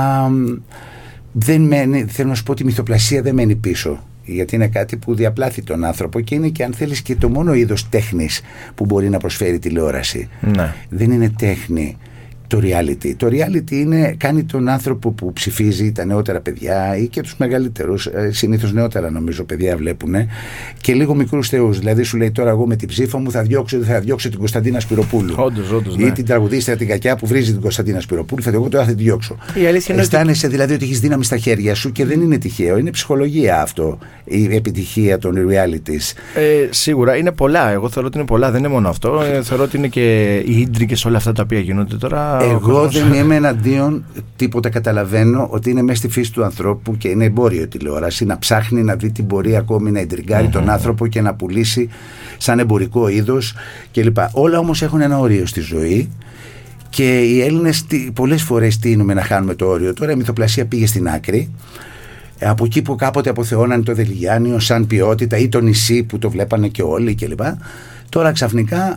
θέλω να σου πω ότι η μυθοπλασία δεν μένει πίσω, γιατί είναι κάτι που διαπλάθει τον άνθρωπο και είναι και αν θέλεις και το μόνο είδος τέχνης που μπορεί να προσφέρει τηλεόραση. Ναι. Δεν είναι τέχνη το reality. Το reality κάνει τον άνθρωπο που ψηφίζει, τα νεότερα παιδιά ή και τους μεγαλύτερους, συνήθως νεότερα νομίζω παιδιά βλέπουν, και λίγο μικρούς θεούς. Δηλαδή σου λέει τώρα εγώ με την ψήφα μου θα διώξω την Κωνσταντίνα Σπυροπούλου. Όντως, ναι. Ή την τραγουδίστρια την κακιά που βρίζει την Κωνσταντίνα Σπυροπούλου, εγώ τώρα θα την διώξω. Αισθάνεσαι δηλαδή ότι έχεις δύναμη στα χέρια σου και δεν είναι τυχαίο. Είναι ψυχολογία αυτό, η επιτυχία των realities. Σίγουρα είναι πολλά. Εγώ θεωρώ ότι είναι πολλά. Δεν είναι μόνο αυτό. Θεωρώ ότι είναι και οι ίντρικες όλα αυτά τα οποία γίνονται τώρα. Εγώ δεν είμαι εναντίον τίποτα, καταλαβαίνω ότι είναι μέσα στη φύση του ανθρώπου και είναι εμπόριο η τηλεόραση να ψάχνει να δει τι μπορεί ακόμη να ιντριγκάρει τον άνθρωπο και να πουλήσει σαν εμπορικό είδος κλπ. Όλα όμως έχουν ένα όριο στη ζωή και οι Έλληνες πολλές φορές τείνουμε να χάνουμε το όριο. Τώρα η μυθοπλασία πήγε στην άκρη. Από εκεί που κάποτε αποθεώνανε το Δελιγιάννιο σαν ποιότητα ή το νησί που το βλέπανε και όλοι κλπ. Τώρα ξαφνικά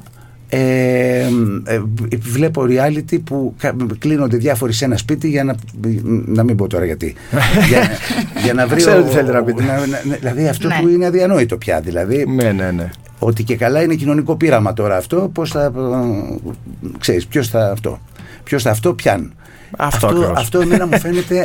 βλέπω reality που κλείνονται διάφοροι σε ένα σπίτι για να μην πω τώρα γιατί για να βρει ξέρω τι θέλετε να πείτε. Δηλαδή αυτό που είναι αδιανόητο πια, δηλαδή ναι. Ότι και καλά είναι κοινωνικό πείραμα τώρα αυτό, πώς θα ξέρεις ποιος θα αυτό πιάνει αυτό εμένα μου φαίνεται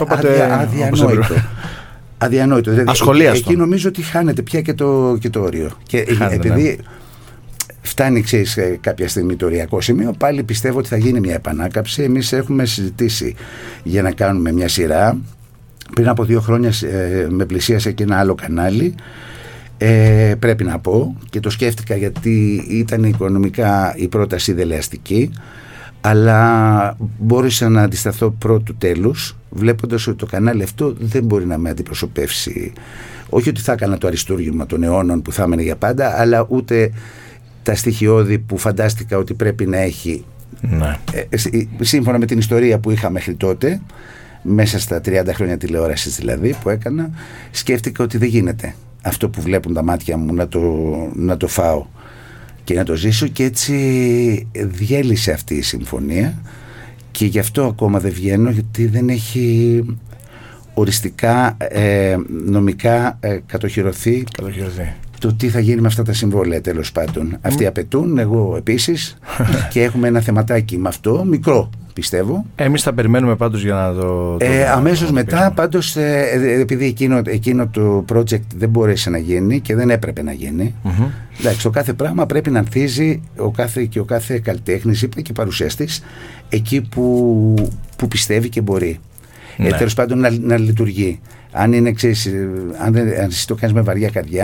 αδιανόητο. Δηλαδή, εκεί νομίζω ότι χάνεται πια και το όριο και επειδή φτάνει κάποια στιγμή το οριακό σημείο, πάλι πιστεύω ότι θα γίνει μια επανάκαμψη. Εμείς έχουμε συζητήσει για να κάνουμε μια σειρά. Πριν από 2 χρόνια με πλησίασε και ένα άλλο κανάλι, πρέπει να πω, και το σκέφτηκα γιατί ήταν οικονομικά η πρόταση δελεαστική, αλλά μπόρεσα να αντισταθώ πρώτου τέλους, βλέποντας ότι το κανάλι αυτό δεν μπορεί να με αντιπροσωπεύσει. Όχι ότι θα έκανα το αριστούργημα των αιώνων που θα έμενε για πάντα, αλλά ούτε τα στοιχειώδη που φαντάστηκα ότι πρέπει να έχει. Ναι. Σύμφωνα με την ιστορία που είχα μέχρι τότε, μέσα στα 30 χρόνια τηλεόρασης δηλαδή που έκανα, σκέφτηκα ότι δεν γίνεται αυτό που βλέπουν τα μάτια μου να το φάω και να το ζήσω, και έτσι διέλυσε αυτή η συμφωνία και γι' αυτό ακόμα δεν βγαίνω, γιατί δεν έχει οριστικά νομικά κατοχυρωθεί το τι θα γίνει με αυτά τα συμβόλαια, τέλος πάντων. Αυτοί απαιτούν, εγώ επίσης, και έχουμε ένα θεματάκι με αυτό, μικρό πιστεύω. Εμείς θα περιμένουμε πάντως για να το αμέσως μετά, πάντως, επειδή εκείνο το project δεν μπόρεσε να γίνει και δεν έπρεπε να γίνει. Εντάξει, το κάθε πράγμα πρέπει να ανθίζει ο κάθε καλλιτέχνης, είπα, και παρουσιαστής εκεί που πιστεύει και μπορεί. Τέλος πάντων να λειτουργεί. Αν εσύ το κάνεις με βαριά καρδιά,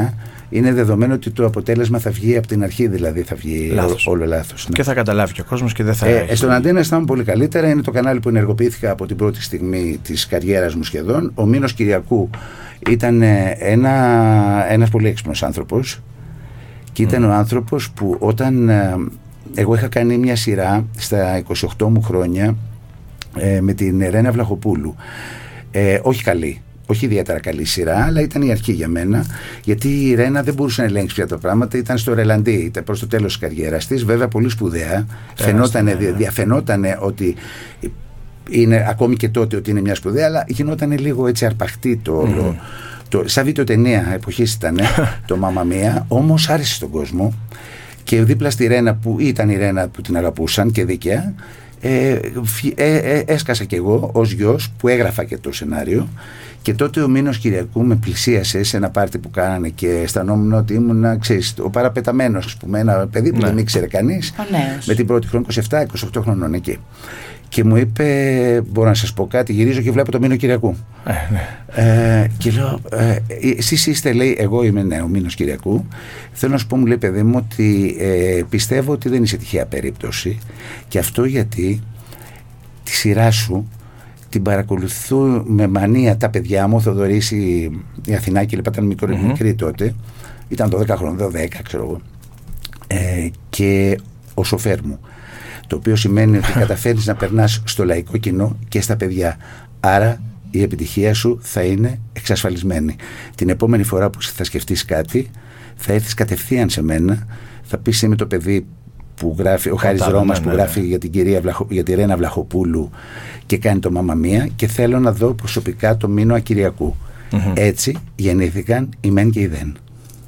είναι δεδομένο ότι το αποτέλεσμα θα βγει από την αρχή, δηλαδή θα βγει όλο λάθος. Ναι. Και θα καταλάβει και ο κόσμος και δεν θα έχει. Στον Αντένα αισθάνομαι πολύ καλύτερα. Είναι το κανάλι που ενεργοποιήθηκα από την πρώτη στιγμή της καριέρας μου σχεδόν. Ο Μήνος Κυριακού ήταν ένας πολύ έξυπνος άνθρωπος και ήταν ο άνθρωπος που όταν εγώ είχα κάνει μια σειρά στα 28 μου χρόνια με την Ρένα Βλαχοπούλου, όχι καλή, όχι ιδιαίτερα καλή σειρά, αλλά ήταν η αρχή για μένα, γιατί η Ρένα δεν μπορούσε να ελέγξει πια τα πράγματα. Ήταν στο ρελαντί, ήταν προς το τέλος της καριέρας της, βέβαια πολύ σπουδαία. Διαφαινότανε ότι είναι, ακόμη και τότε, ότι είναι μια σπουδαία, αλλά γινότανε λίγο έτσι αρπαχτή το όλο. Σαν βιντεοτενία εποχής ήταν το Μάμα Μία, όμως άρεσε στον κόσμο. Και δίπλα στη Ρένα, που ήταν η Ρένα που την αγαπούσαν και δίκαια, έσκασα κι εγώ ως γιος που έγραφα και το σενάριο. Και τότε ο Μήνος Κυριακού με πλησίασε σε ένα πάρτι που κάνανε και αισθανόμουν ότι ήμουν, ξέρεις, ο παραπεταμένος, ας πούμε, ένα παιδί που δεν ήξερε κανείς, με την πρώτη χρόνο 27-28 χρονών εκεί. Και μου είπε, μπορώ να σας πω κάτι, γυρίζω και βλέπω το Μήνο Κυριακού. Και λέω, εσείς είστε, λέει, εγώ είμαι ο Μήνος Κυριακού. Θέλω να σου πω, μου λέει, παιδί μου, ότι πιστεύω ότι δεν είσαι τυχαία περίπτωση. Και αυτό γιατί τη σειρά σου την παρακολουθούν με μανία τα παιδιά μου. Ο Θοδωρής, η Αθηνάκη, λοιπόν, ήταν μικρή τότε. Ήταν 12 χρόνια, 10 ξέρω εγώ. Και ο σοφέρ μου. Το οποίο σημαίνει ότι καταφέρεις να περνάς στο λαϊκό κοινό και στα παιδιά. Άρα η επιτυχία σου θα είναι εξασφαλισμένη. Την επόμενη φορά που θα σκεφτείς κάτι, θα έρθεις κατευθείαν σε μένα, θα πεις είμαι το παιδί που γράφει, ο Χάρης Ρώμας που γράφει για την για τη Ρένα Βλαχοπούλου και κάνει το Μάμα Μία, και θέλω να δω προσωπικά το Μήνο Κυριακού. Έτσι γεννήθηκαν οι μεν και οι δεν.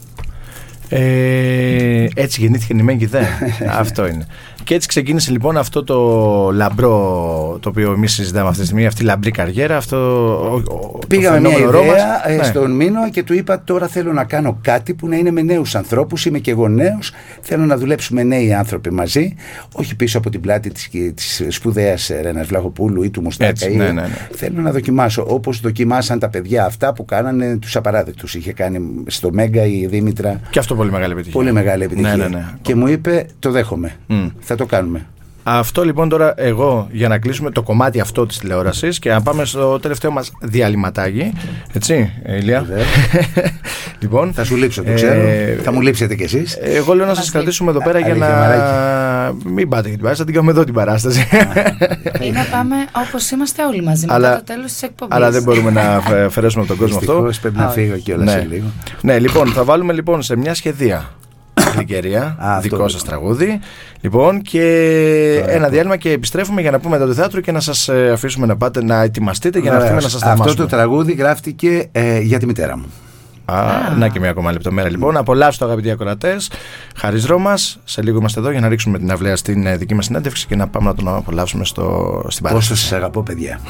Έτσι γεννήθηκαν οι μεν και οι δεν. Αυτό είναι. Και έτσι ξεκίνησε λοιπόν αυτό το λαμπρό, το οποίο εμείς συζητάμε αυτή τη στιγμή, αυτή η λαμπρή καριέρα. Πήγαμε μια ιδέα στον Μήνο και του είπα, τώρα θέλω να κάνω κάτι που να είναι με νέους ανθρώπους. Είμαι και εγώ νέος. Θέλω να δουλέψουμε νέοι άνθρωποι μαζί, όχι πίσω από την πλάτη της σπουδαίας Ρένας Βλαχοπούλου ή του Μουστάκα. Θέλω να δοκιμάσω όπως δοκιμάσαν τα παιδιά αυτά που κάνανε τους απαράδεκτους. Είχε κάνει στο Μέγκα η Δήμητρα. Και αυτό πολύ μεγάλη επιτυχία. Πολύ μεγάλη επιτυχία. Και μου είπε, το δέχομαι. Θα το κάνουμε. Αυτό λοιπόν τώρα εγώ, για να κλείσουμε το κομμάτι αυτό της τηλεόρασης και να πάμε στο τελευταίο μας διαλυματάκι. Έτσι, Ηλία. Λοιπόν, θα σου λείψω, το ξέρω. Θα μου λείψετε κι εσείς. Εγώ λέω να σας κρατήσουμε εδώ πέρα για να μην πάτε για την παράσταση, την κάνουμε εδώ την παράσταση. Ή να πάμε όπως είμαστε όλοι μαζί μετά το τέλος της εκπομπής. Αλλά δεν μπορούμε να αφαιρέσουμε από τον κόσμο αυτό. Δυστυχώς πρέπει να φύγω κιόλας σε λίγο. Ναι, λοιπόν, θα βάλουμε λοιπόν σε μια σχεδία Γλυκερία, δικό σας τραγούδι. Λοιπόν, και ένα διάλειμμα και επιστρέφουμε για να πούμε μετά το θέατρο και να σας αφήσουμε να πάτε να ετοιμαστείτε για να έρθουμε να σας θαυμάσουμε. Αυτό το τραγούδι γράφτηκε για τη μητέρα μου. Να και μια ακόμα λεπτομέρεια λοιπόν. Απολαύστε το, αγαπητοί ακροατές. Χάρης Ρώμας. Σε λίγο είμαστε εδώ για να ρίξουμε την αυλαία στην δική μας συνέντευξη και να πάμε να τον απολαύσουμε στην παράσταση. Πόσο σας αγαπώ, παιδιά.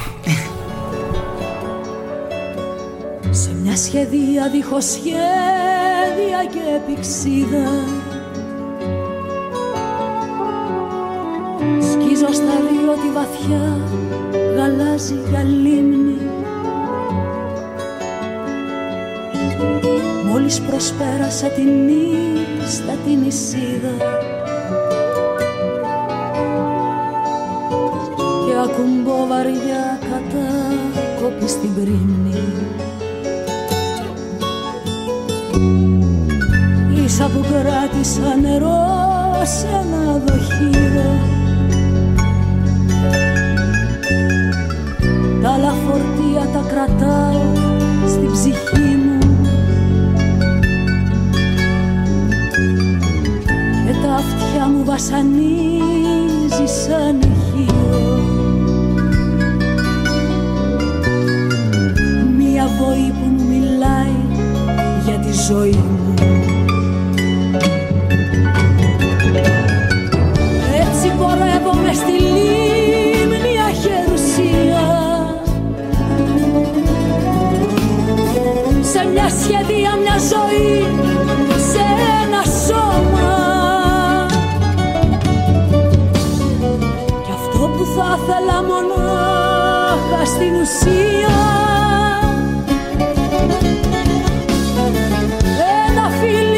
Σε μια σχεδία δίχως σχέδια και επειξίδα, σκίζω στα δύο τη βαθιά γαλάζια λίμνη. Μόλις προσπέρασα την ίστα την Ισίδα και ακουμπώ βαριά κατάκοπη στην κρίμνη. Ίσα που κράτησα νερό σε ένα δοχείο, τα άλλα φορτία τα κρατάω στην ψυχή μου και τα αυτιά μου βασανίζει σαν ηχείο. Μια βοή που μου μιλάει για τη ζωή μου. Έτσι πορεύομαι στη λίμνη αχερουσία, σε μια σχεδία, μια ζωή, σε ένα σώμα. Κι αυτό που θα ήθελα μονάχα στην ουσία, ένα φίλο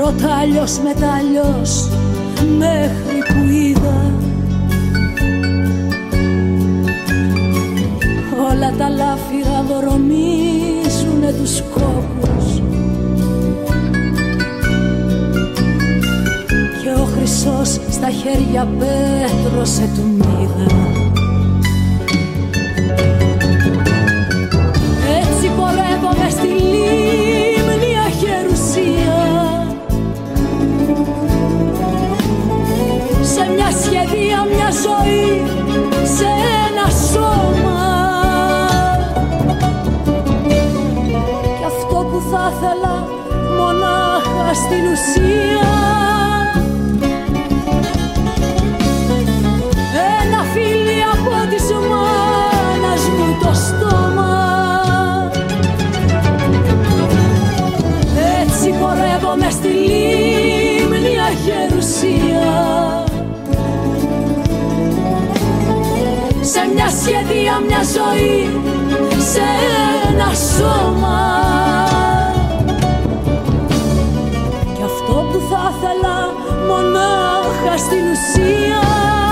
Πρώτα αλλιώς μετά αλλιώς μέχρι που είδα όλα τα λάφυρα δρομίζουνε τους κόπους και ο χρυσός στα χέρια πέτρωσε του μύδα. Έτσι πορεύομαι στη λίμνη αχερουσία, σε μια σχεδία, μια ζωή, σε ένα σώμα. Κι αυτό που θα ήθελα μονάχα στην ουσία, ένα φίλι από της μάνας μου το στόμα. Έτσι πορεύομαι στη λίμνη αχερουσία, σε μια σχεδία, μια ζωή, σε ένα σώμα. Κι αυτό που θα ήθελα μονάχα στην ουσία,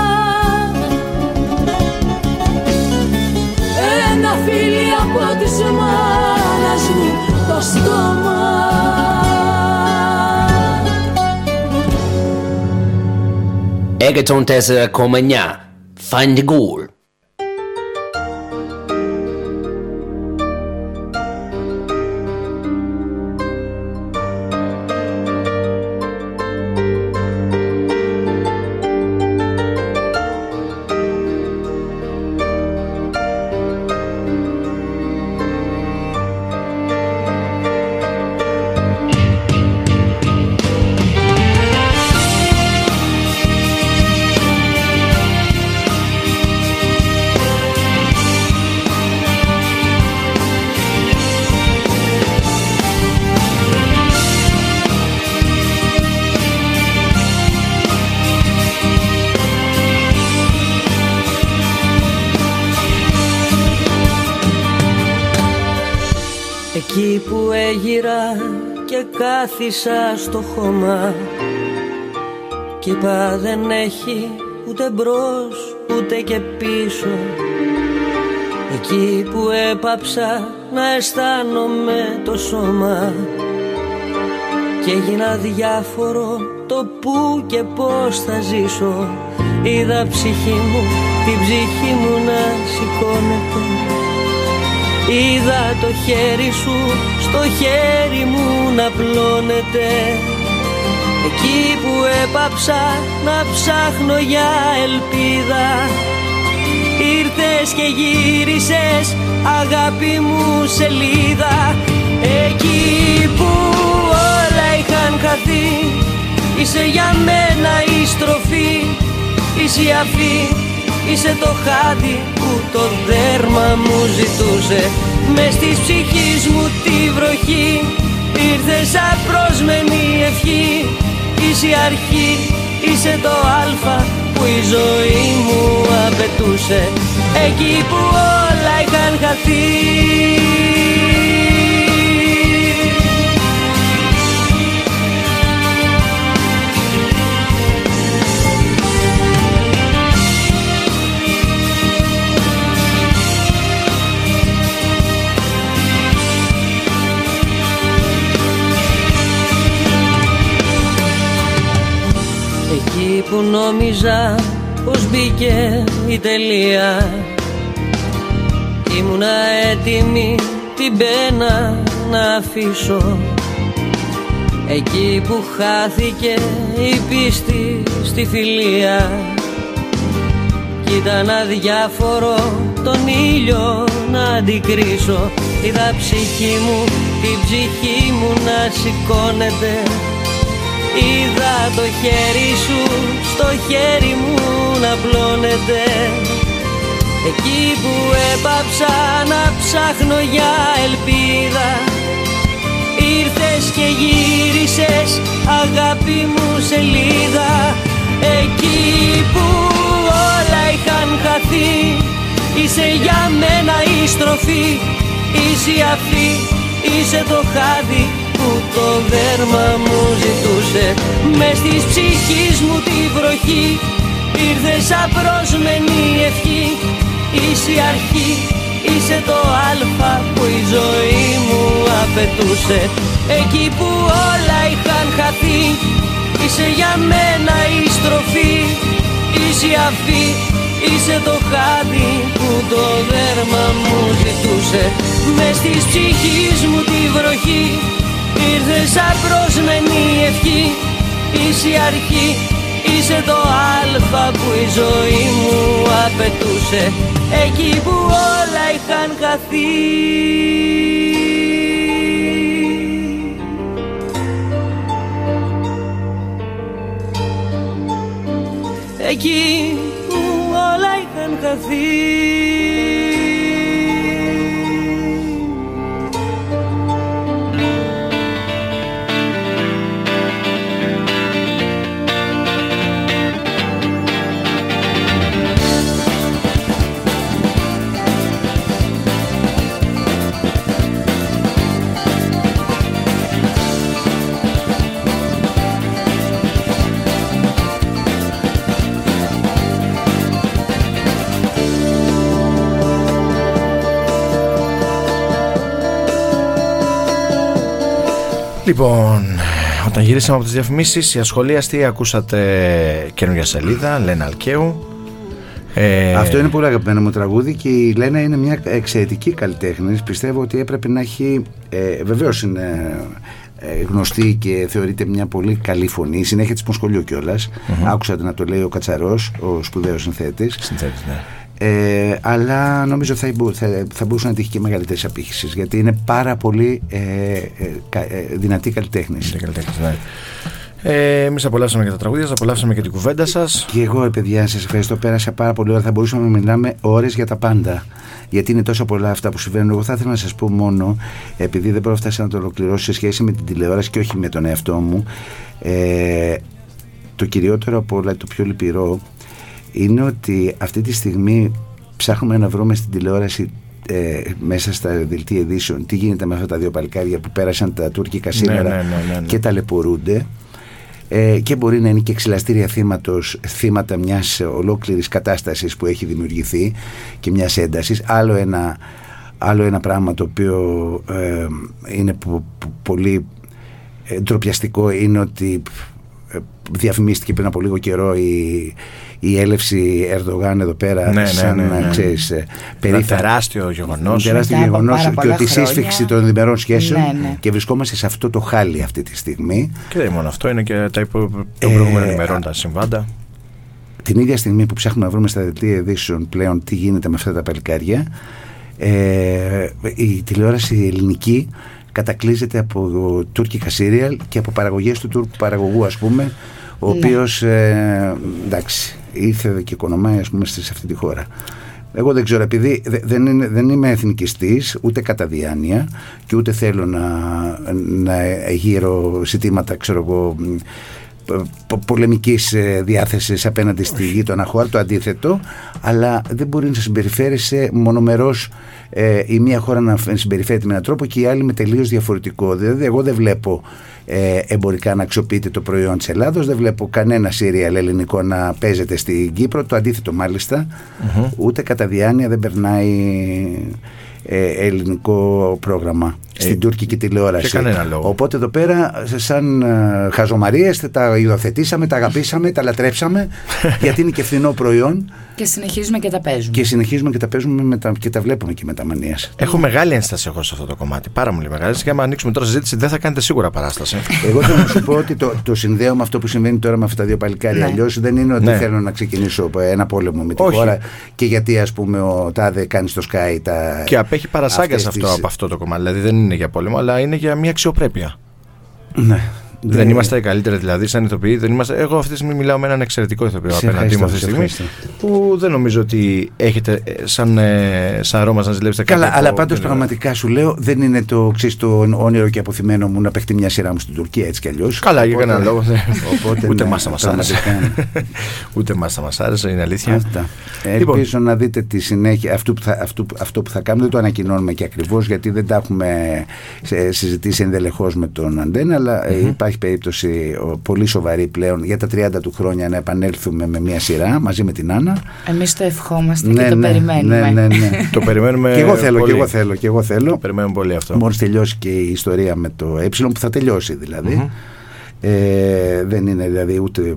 ένα φίλι από της μάνας μου το στόμα. Egerton 4,9 Feingoal. Εκεί που έγιρα και κάθισα στο χώμα κι είπα δεν έχει ούτε μπρος ούτε και πίσω. Εκεί που έπαψα να αισθάνομαι το σώμα και έγινα διάφορο το που και πώς θα ζήσω. Είδα ψυχή μου, την ψυχή μου να σηκώνεται. Είδα το χέρι σου στο χέρι μου να πλώνεται. Εκεί που έπαψα να ψάχνω για ελπίδα, ήρθες και γύρισες αγάπη μου σελίδα. Εκεί που όλα είχαν χαθεί, είσαι για μένα η στροφή, είσαι η αφή, είσαι το χάδι που το δέρμα μου ζητούσε. Μες της ψυχής μου τη βροχή ήρθες απρόσμενη ευχή. Είσαι η αρχή, είσαι το αλφα που η ζωή μου απαιτούσε. Εκεί που όλα είχαν χαθεί. Εκεί που νόμιζα πως μπήκε η τελεία, ήμουνα έτοιμη την πένα να αφήσω. Εκεί που χάθηκε η πίστη στη φιλία κι ήταν αδιάφορο τον ήλιο να αντικρίσω. Είδα ψυχή μου, την ψυχή μου να σηκώνεται. Είδα το χέρι σου στο χέρι μου να πλώνεται. Εκεί που έπαψα να ψάχνω για ελπίδα, ήρθες και γύρισες αγάπη μου σελίδα. Εκεί που όλα είχαν χαθεί, είσαι για μένα η στροφή, είσαι η αφή, είσαι το χάδι που το δέρμα μου ζητούσε. μες της ψυχής μου τη βροχή ήρθες σαν πρόσμενη ευχή. Είσαι η αρχή, είσαι το αλφα που η ζωή μου απαιτούσε. Εκεί που όλα είχαν χαθεί είσαι για μένα η στροφή. Είσαι η αφή, είσαι το χάδι που το δέρμα μου ζητούσε. Μες της ψυχής μου τη βροχή ήρθες σαν πρόσμενη ευχή. Είσαι η αρχή, είσαι το αλφα που η ζωή μου απαιτούσε. Εκεί που όλα είχαν χαθεί. Εκεί που όλα είχαν χαθεί. Λοιπόν, όταν γυρίσαμε από τις διαφημίσεις, η ασχολίαστη, ακούσατε καινούργια σελίδα, Λένα Αλκαίου. Αυτό είναι πολύ αγαπημένο μου τραγούδι και η Λένα είναι μια εξαιρετική καλλιτέχνης. Πιστεύω ότι έπρεπε να έχει, βεβαίως είναι γνωστή και θεωρείται μια πολύ καλή φωνή, συνέχεια της Μοσχολιού κιόλας. Άκουσα να το λέει ο Κατσαρός, ο σπουδαίος συνθέτης. Ναι. Αλλά νομίζω θα μπορούσε να τύχει και μεγαλύτερης απήχησης, γιατί είναι πάρα πολύ δυνατή καλλιτέχνης. Ναι. Εμείς απολαύσαμε και τα τραγούδια σας, απολαύσαμε και την κουβέντα σας. Και εγώ, παιδιά, σας ευχαριστώ. Πέρασα πάρα πολύ ώρα. Θα μπορούσαμε να μιλάμε ώρες για τα πάντα, γιατί είναι τόσο πολλά αυτά που συμβαίνουν. Εγώ θα ήθελα να σας πω μόνο, επειδή δεν πρόφτασα να το ολοκληρώσω σε σχέση με την τηλεόραση και όχι με τον εαυτό μου, το κυριότερο από όλα, το πιο λυπηρό, είναι ότι αυτή τη στιγμή ψάχνουμε να βρούμε στην τηλεόραση μέσα στα δελτία ειδήσεων τι γίνεται με αυτά τα δύο παλικάρια που πέρασαν τα τουρκικά σύνορα και ταλαιπωρούνται, και μπορεί να είναι και ξυλαστήρια θύματα μιας ολόκληρης κατάστασης που έχει δημιουργηθεί και μιας έντασης. Άλλο ένα πράγμα το οποίο είναι πολύ ντροπιαστικό είναι ότι διαφημίστηκε πριν από λίγο καιρό η έλευση Ερντογάν εδώ πέρα, ξέρεις, περίφημα, τεράστιο γεγονός και ότι σύσφιξη των διμερών σχέσεων, και βρισκόμαστε σε αυτό το χάλι αυτή τη στιγμή. Και δεν μόνο αυτό, είναι και τα προηγούμενων ημερών τα συμβάντα. Την ίδια στιγμή που ψάχνουμε να βρούμε στα δελτία ειδήσεων πλέον τι γίνεται με αυτά τα παλικάρια, η τηλεόραση ελληνική κατακλείζεται από τουρκικά σύριαλ και από παραγωγές του Τούρκου παραγωγού, ας πούμε, ο οποίος εντάξει, ήρθε και οικονομάει, ας πούμε, σε αυτή τη χώρα. Εγώ δεν ξέρω, επειδή δεν είμαι εθνικιστής ούτε κατά διάνοια και ούτε θέλω να γύρω ζητήματα, ξέρω εγώ, πολεμικής διάθεσης απέναντι στη γείτονα χώρα, το αντίθετο, αλλά δεν μπορεί να συμπεριφέρεσαι μονομερός η μία χώρα να συμπεριφέρεται με έναν τρόπο και η άλλη με τελείως διαφορετικό. Δηλαδή, εγώ δεν βλέπω εμπορικά να αξιοποιείται το προϊόν της Ελλάδος, δεν βλέπω κανένα σύριαλ ελληνικό να παίζεται στην Κύπρο, το αντίθετο μάλιστα, ούτε κατά διάνοια δεν περνάει ελληνικό πρόγραμμα στην τουρκική τηλεόραση. Οπότε εδώ πέρα, σαν χαζομαρίες, τα υιοθετήσαμε, τα αγαπήσαμε, τα λατρέψαμε, γιατί είναι και φθηνό προϊόν. Και συνεχίζουμε και τα παίζουμε. Και τα βλέπουμε και με τα μανίας. Έχω μεγάλη ένσταση εγώ σε αυτό το κομμάτι. Πάρα πολύ μεγάλη. Και άμα ανοίξουμε τώρα συζήτηση, δεν θα κάνετε σίγουρα παράσταση. Εγώ θέλω να σου πω ότι το συνδέω με αυτό που συμβαίνει τώρα με αυτά τα δύο παλικάρια. Αλλιώς δεν είναι ότι θέλω να ξεκινήσω ένα πόλεμο με τη χώρα και γιατί, ας πούμε, ο τάδε κάνει στο Sky τα. Και απέχει παρασάγκας από αυτό το κομμάτι. Δηλαδή δεν είναι για πόλεμο, αλλά είναι για μια αξιοπρέπεια. Ναι. Δεν είμαστε οι καλύτεροι, δηλαδή, σαν ηθοποιοί. Δεν είμαστε... Εγώ αυτή τη στιγμή μιλάω με έναν εξαιρετικό ηθοποιό απέναντί μου αυτή τη στιγμή. Που δεν νομίζω ότι έχετε σαν Ρώμας να ζηλέψετε κάτι. Καλά, αλλά πάντως πραγματικά σου λέω, δεν είναι το όνειρο και αποθυμένο μου να παιχτεί μια σειρά μου στην Τουρκία, έτσι κι αλλιώς. Καλά, για κανένα λόγο. Ούτε εμάς θα μας άρεσε. Ούτε εμάς θα μας άρεσε, είναι αλήθεια. Ελπίζω να δείτε τη συνέχεια αυτό που θα κάνουμε. Δεν το ανακοινώνουμε και ακριβώς, γιατί δεν τα έχουμε συζητήσει ενδελεχώς με τον Αντένα, αλλά υπάρχει υπάρχει περίπτωση πολύ σοβαρή πλέον για τα 30 του χρόνια να επανέλθουμε με μια σειρά μαζί με την Άννα. Εμείς το ευχόμαστε και το περιμένουμε. Ναι. Το περιμένουμε. Και εγώ θέλω. Το περιμένουμε πολύ αυτό. Μόλις τελειώσει και η ιστορία με το που θα τελειώσει δηλαδή. Δεν είναι δηλαδή ούτε.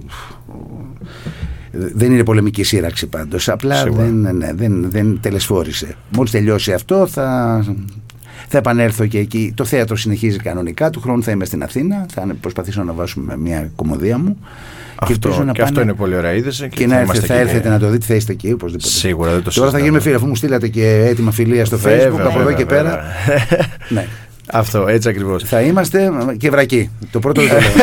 Δεν είναι πολεμική σύραξη πάντως. Απλά δεν τελεσφόρησε. Μόλις τελειώσει αυτό θα επανέλθω και εκεί. Το θέατρο συνεχίζει κανονικά. Του χρόνου θα είμαι στην Αθήνα. Θα προσπαθήσω να βάσουμε μια κομμωδία μου. Αυτό είναι πολύ ωραία είδηση. Και θα έρθετε να το δείτε, θα είστε εκεί οπωσδήποτε. Σίγουρα, δεν το συζητάμε. Τώρα θα γίνουμε φίλοι, αφού μου στείλατε και έτοιμα φιλία στο Facebook από εδώ και πέρα. Ναι. Αυτό, έτσι ακριβώς. Θα είμαστε και βρακοί. Το πρώτο δεν το λέω.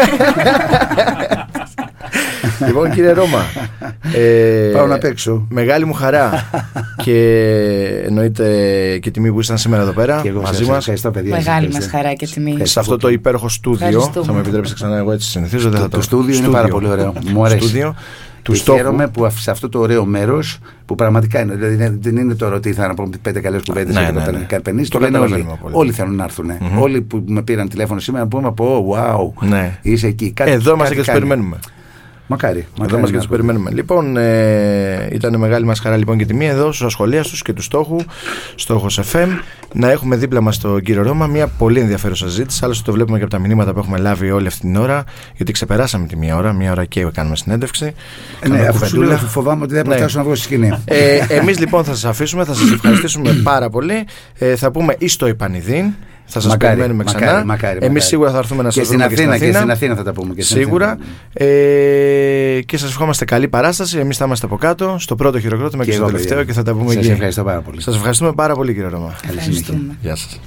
Λοιπόν, κύριε Ρώμα, πάω να παίξω. Μεγάλη μου χαρά και εννοείται και τιμή που ήσασταν σήμερα εδώ πέρα μαζί μας. Μεγάλη μας χαρά και τιμή. Σε αυτό το υπέροχο στούντιο. Θα με επιτρέψετε ξανά, εγώ έτσι συνηθίζω. Το στούντιο είναι πάρα πολύ ωραίο. Μου αρέσει. Χαίρομαι που σε αυτό το ωραίο μέρος που πραγματικά είναι, δηλαδή δεν είναι τώρα ότι θα να πούμε 5 καλές κουβέντες για το Καρπενήσι. Το λένε όλοι. Όλοι θέλουν να έρθουν. Όλοι που με πήραν τηλέφωνο σήμερα να πούμε από wow, είσαι εκεί. Εδώ είμαστε και τους περιμένουμε. Μακάρι. Εδώ μας και τους περιμένουμε. Λοιπόν, ήταν μεγάλη μας χαρά λοιπόν και τιμή εδώ στους ασχολίαστους και του στόχου, Στόχος FM, να έχουμε δίπλα μας τον κύριο Ρώμα. Μια πολύ ενδιαφέρουσα συζήτηση. Άλλωστε το βλέπουμε και από τα μηνύματα που έχουμε λάβει όλη αυτή την ώρα, γιατί ξεπεράσαμε τη μία ώρα και κάνουμε συνέντευξη. Ναι, αφού σου λέω, φοβάμαι ότι δεν θα φτάσω να βγω στη σκηνή. Εμείς λοιπόν θα σας αφήσουμε, θα σας ευχαριστήσουμε πάρα πολύ. Θα πούμε εις το επανειδήν. Θα σας περιμένουμε ξανά. Εμείς σίγουρα θα έρθουμε να σας δούμε και στην Αθήνα. Και στην Αθήνα θα τα πούμε. Σίγουρα. Και σας ευχόμαστε καλή παράσταση. Εμείς θα είμαστε από κάτω, στο πρώτο χειροκρότημα και στο τελευταίο και θα τα πούμε εκεί. Σας ευχαριστώ πάρα πολύ. Σας ευχαριστούμε πάρα πολύ, κύριε Ρώμα. Γεια σας.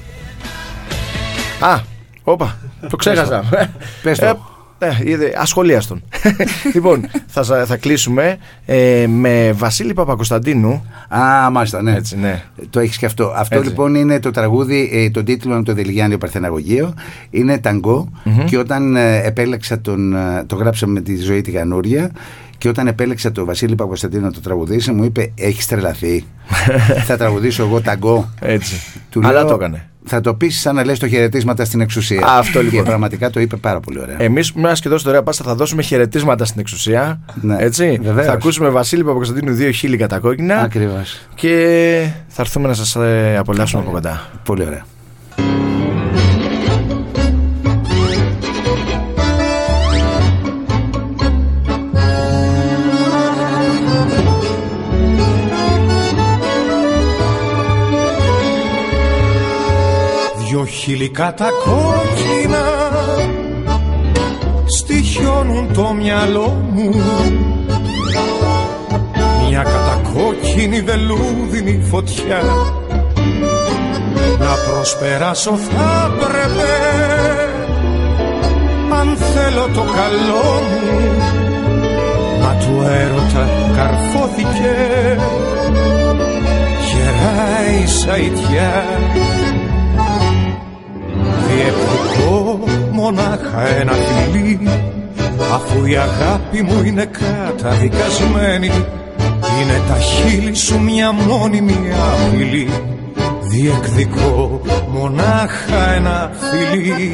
Όπα, το ξέχασα. Πες το. Ασχολίαστον. Λοιπόν, θα κλείσουμε με Βασίλη Παπακοσταντίνου. Μάλιστα, ναι. Έτσι, ναι. Το έχεις και αυτό. Αυτό έτσι. Λοιπόν είναι το τραγούδι, το τίτλο είναι το Δελιγιάννιο Παρθεναγωγείο. Είναι ταγκό και όταν επέλεξα το γράψαμε με τη Ζωή τη Γανούρια. Και όταν επέλεξα τον Βασίλη Παπακοσταντίνου να το τραγουδήσει, μου είπε: έχεις τρελαθεί. Θα τραγουδήσω εγώ ταγκό. Έτσι. Αλλά το έκανε. Θα το πεις σαν να λες το χαιρετίσματα στην εξουσία. Αυτό λοιπόν. Και πραγματικά το είπε πάρα πολύ ωραία. Εμείς, μια και δώσει ωραία πάστα, θα δώσουμε χαιρετίσματα στην εξουσία. Ναι, έτσι. Βεβαίως. Θα ακούσουμε Βασίλη Παπακοσταντίνου 2 χείλη κατακόκκινα. Ακριβώς. Και θα έρθουμε να σας απολαύσουμε από κοντά. Πολύ ωραία. Δυο χείλη κατακόκκινα στοιχιώνουν το μυαλό μου. Μια κατακόκκινη βελούδινη φωτιά να προσπεράσω θα πρέπει, αν θέλω το καλό μου. Μα του έρωτα καρφώθηκε γερά η σαϊτιά. Διεκδικώ μονάχα ένα φιλί, αφού η αγάπη μου είναι καταδικασμένη. Είναι τα χείλη σου μια μόνιμη απειλή. Διεκδικώ μονάχα ένα φιλί.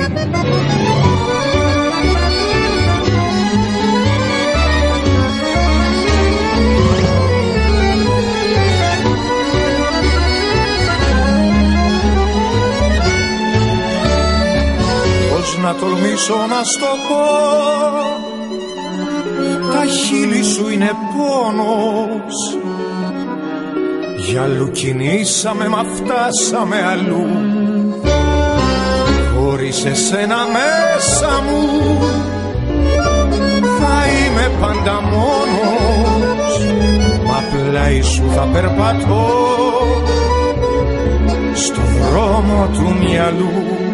Να τολμήσω να στο πω, τα χείλη σου είναι πόνος. Για αλλού κινήσαμε μα φτάσαμε αλλού. Χωρίς εσένα μέσα μου θα είμαι πάντα μόνος. Μα πλάι σου θα περπατώ στο δρόμο του μυαλού.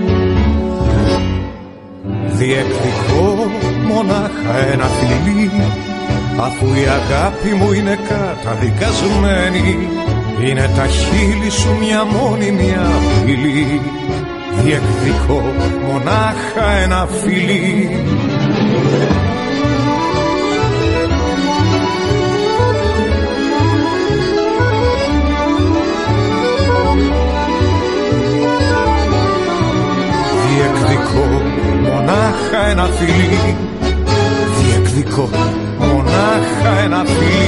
Διεκδικώ μονάχα ένα φιλί, αφού η αγάπη μου είναι καταδικασμένη. Είναι τα χείλη σου μια μόνιμη απειλή. Διεκδικώ μονάχα ένα φιλί. Διεκδικώ μονάχα ένα φιλί. άδικο, μονάχα ένα φιλί